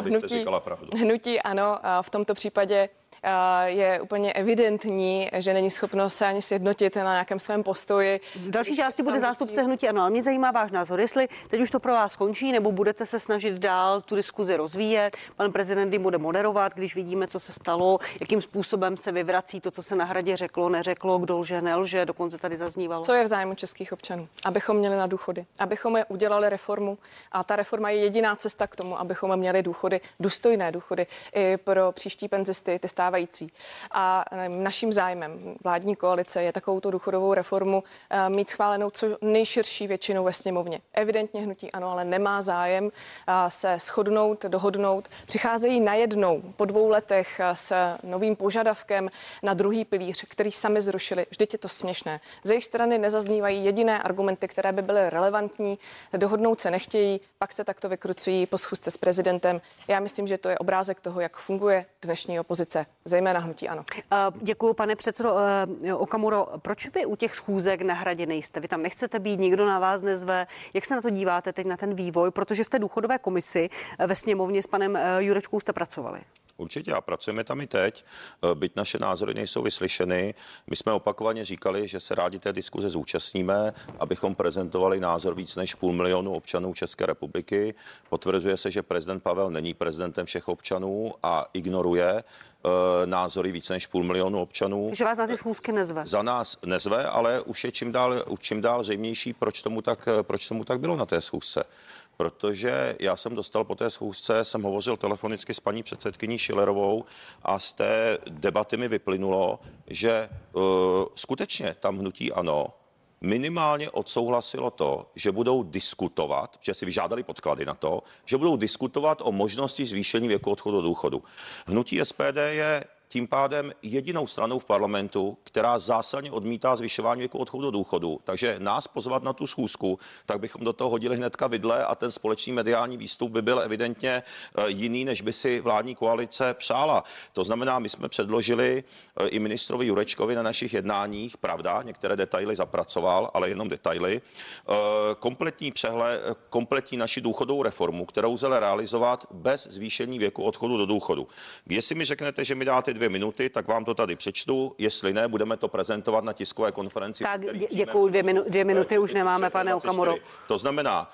Speaker 2: hnutí ANO v tomto případě je úplně evidentní, že není schopno se ani sjednotit na nějakém svém postoji.
Speaker 1: V další části bude zástupce hnutí ANO, ale mě zajímá váš názor, jestli teď už to pro vás končí, nebo budete se snažit dál tu diskuzi rozvíjet. Pan prezident ji bude moderovat, když vidíme, co se stalo, jakým způsobem se vyvrací to, co se na Hradě řeklo, neřeklo, kdo lže, nelže, dokonce tady zaznívalo.
Speaker 2: Co je v zájmu českých občanů? Abychom měli na důchody, abychom je udělali reformu a ta reforma je jediná cesta k tomu, abychom měli důchody, důstojné důchody i pro příští penzisty, ty stávající. A naším zájmem vládní koalice je takovouto důchodovou reformu mít schválenou co nejširší většinou ve sněmovně. Evidentně hnutí ANO ale nemá zájem se shodnout, dohodnout. Přicházejí najednou po 2 letech s novým požadavkem na druhý pilíř, který sami zrušili. Vždyť je to směšné. Z jejich strany nezaznívají jediné argumenty, které by byly relevantní. Dohodnout se nechtějí, pak se takto vykrucují po schůzce s prezidentem. Já myslím, že to je obrázek toho, jak funguje dnešní opozice. Zejména hnutí ANO.
Speaker 1: Děkuji, pane předsedo Okamuro. Proč vy u těch schůzek na Hradě nejste? Vy tam nechcete být, nikdo na vás nezve. Jak se na to díváte teď na ten vývoj? Protože v té důchodové komisi ve sněmovně s panem Jurečkou jste pracovali.
Speaker 3: Určitě a pracujeme tam i teď, byť naše názory nejsou vyslyšeny. My jsme opakovaně říkali, že se rádi té diskuze zúčastníme, abychom prezentovali názor víc než 500 000 občanů České republiky. Potvrzuje se, že prezident Pavel není prezidentem všech občanů a ignoruje názory více než 500 000 občanů.
Speaker 1: Že vás na ty schůzky nezve?
Speaker 3: Za nás nezve, ale už je čím dál zřejmější, proč tomu tak bylo na té schůzce. Protože já jsem dostal po té schůzce, jsem hovořil telefonicky s paní předsedkyní Schillerovou a z té debaty mi vyplynulo, že skutečně tam hnutí ANO minimálně odsouhlasilo to, že budou diskutovat, že si vyžádali podklady na to, že budou diskutovat o možnosti zvýšení věku odchodu do důchodu. Hnutí SPD je tím pádem jedinou stranou v parlamentu, která zásadně odmítá zvyšování věku odchodu do důchodu. Takže nás pozvat na tu schůzku, tak bychom do toho hodili hnedka vidle a ten společný mediální výstup by byl evidentně jiný, než by si vládní koalice přála. To znamená, my jsme předložili i ministrovi Jurečkovi na našich jednáních, pravda, některé detaily zapracoval, ale jenom detaily, kompletní přehled, kompletní naši důchodovou reformu, kterou lze realizovat bez zvýšení věku odchodu do důchodu. Jestli mi řeknete, že mi dáte 2 minuty, tak vám to tady přečtu. Jestli ne, budeme to prezentovat na tiskové konferenci.
Speaker 1: Tak děkuji, 2 minuty už nemáme, pane Okamuro.
Speaker 3: To znamená,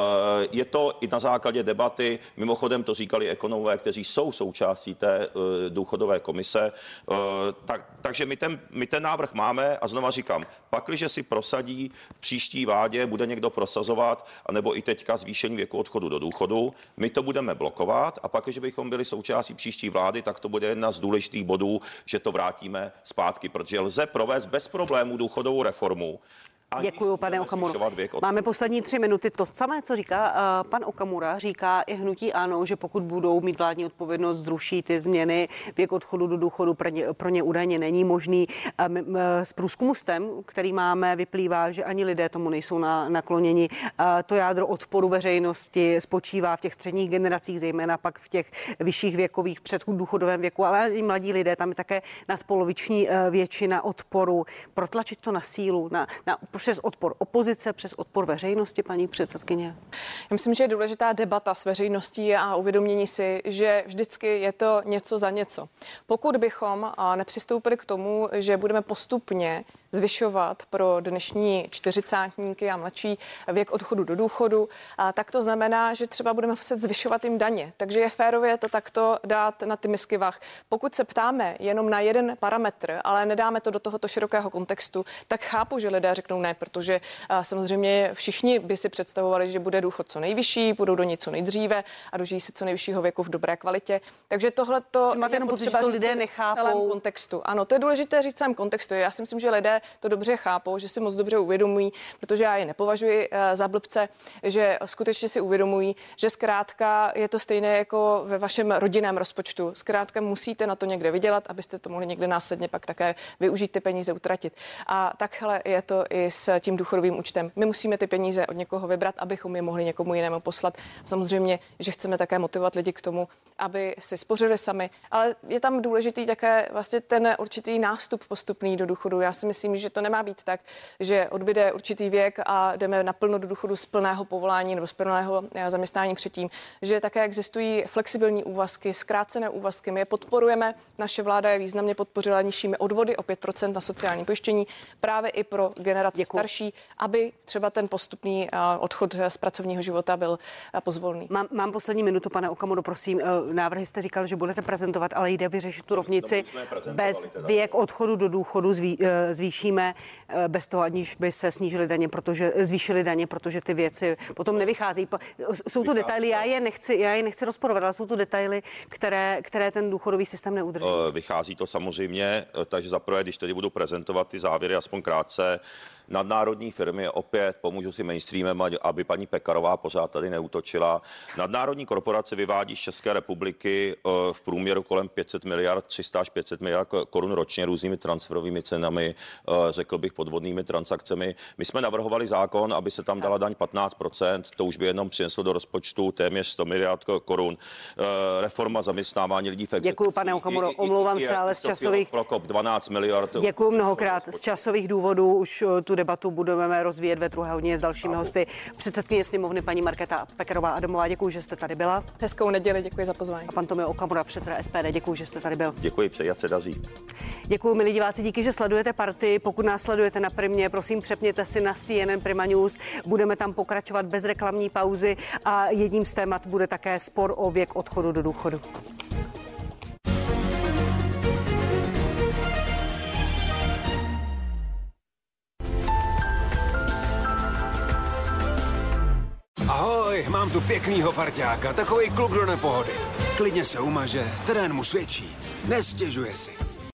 Speaker 3: je to i na základě debaty, mimochodem to říkali ekonomové, kteří jsou součástí té důchodové komise, takže my ten návrh máme a znova říkám, pakliže si prosadí v příští vládě, bude někdo prosazovat, anebo i teďka zvýšení věku odchodu do důchodu, my to budeme blokovat a pakliže bychom byli součástí příští vlády, tak to bude jedna z důležitých bodů, že to vrátíme zpátky, protože lze provést bez problémů důchodovou reformu.
Speaker 1: Děkuji, pane Okamuro. Máme poslední 3 minuty. To samé, co říká pan Okamura, říká i hnutí ANO, že pokud budou mít vládní odpovědnost, zruší ty změny. Věk odchodu do důchodu pro ně údajně není možný. Z průzkumu STEM, který máme, vyplývá, že ani lidé tomu nejsou nakloněni. To jádro odporu veřejnosti spočívá v těch středních generacích, zejména pak v těch vyšších věkových předdůchodovém věku, ale i mladí lidé, tam je také nadpoloviční většina odporu. Protlačit to na sílu, prostě přes odpor opozice, přes odpor veřejnosti, paní předsedkyně?
Speaker 2: Já myslím, že je důležitá debata s veřejností a uvědomění si, že vždycky je to něco za něco. Pokud bychom nepřistoupili k tomu, že budeme postupně zvyšovat pro dnešní čtyřicátníky a mladší věk odchodu do důchodu, tak to znamená, že třeba budeme muset zvyšovat jim daně. Takže je férové to takto dát na ty misky vah. Pokud se ptáme jenom na jeden parametr, ale nedáme to do tohoto širokého kontextu, tak chápu, že lidé řeknou ne, protože samozřejmě všichni by si představovali, že bude důchod co nejvyšší, budou do něj co nejdříve a dožijí se co nejvyššího věku v dobré kvalitě. Takže tohle to je potřeba říct lidé nechápou. V celém kontextu. Ano, to je důležité říct v celém kontextu. Já si myslím, že lidé to dobře chápou, že si moc dobře uvědomují, protože já je nepovažuji za blbce, že skutečně si uvědomují, že zkrátka je to stejné jako ve vašem rodinném rozpočtu. Zkrátka musíte na to někde vydělat, abyste to mohli někde následně pak také využít, ty peníze utratit. A takhle je to i s tím důchodovým účtem. My musíme ty peníze od někoho vybrat, abychom je mohli někomu jinému poslat. Samozřejmě, že chceme také motivovat lidi k tomu, aby si spořili sami, ale je tam důležitý také vlastně ten určitý nástup postupný do důchodu. Já si myslím, že to nemá být tak, že odbyde určitý věk a jdeme naplno do důchodu z plného povolání nebo z plného zaměstnání předtím, že také existují flexibilní úvazky, zkrácené úvazky. My je podporujeme. Naše vláda je významně podpořila nižšími odvody o 5% na sociální pojištění právě i pro generaci starší, aby třeba ten postupný odchod z pracovního života byl pozvolný.
Speaker 1: Mám poslední minutu, pane Okamuro, prosím. Návrhy jste říkal, že budete prezentovat, ale jde vyřešit tu rovnici. Bez věk odchodu do důchodu zvýšíme bez toho, aniž by se snížily daně, zvýšily daně, protože ty věci potom nevychází. Jsou to detaily, já je nechci rozporovat, ale jsou to detaily, které ten důchodový systém neudrží.
Speaker 3: Vychází to samozřejmě, takže zaprvé, když tedy budu prezentovat ty závěry aspoň krátce, nadnárodní firmy, opět pomůžu si mainstreamem, aby paní Pekarová pořád tady neútočila. Nadnárodní korporace vyvádí z České republiky v průměru kolem 500 miliard, 300 až 500 miliard korun ročně různými transferovými cenami, řekl bych podvodnými transakcemi. My jsme navrhovali zákon, aby se tam dala daň 15%, to už by jenom přineslo do rozpočtu téměř 100 miliard korun. Reforma zaměstnávání lidí v exekucích.
Speaker 1: Děkuji, pane Okamuro, omlouvám se, ale z časových...
Speaker 3: Prokop 12 miliard.
Speaker 1: Děkuji mnohokrát. Z časových důvodů už tu debatu budeme rozvíjet ve druhé hodině s dalšími hosty. Předsedkyně sněmovny paní Markéta Pekarová Adamová, děkuji, že jste tady byla.
Speaker 2: Hezkou neděli, děkuji za pozvání.
Speaker 1: A pan Tomio Okamura, předseda SPD, děkuji, že jste tady byl.
Speaker 3: Děkuji, přeji, ať se daří.
Speaker 1: Děkuji, milí diváci, díky, že sledujete Partii. Pokud nás sledujete na Primě, prosím, přepněte si na CNN Prima News. Budeme tam pokračovat bez reklamní pauzy a jedním z témat bude také spor o věk odchodu do důchodu.
Speaker 6: Ahoj, mám tu pěknýho parťáka, takovej kluk do nepohody. Klidně se umaže, terén mu svědčí, nestěžuje si.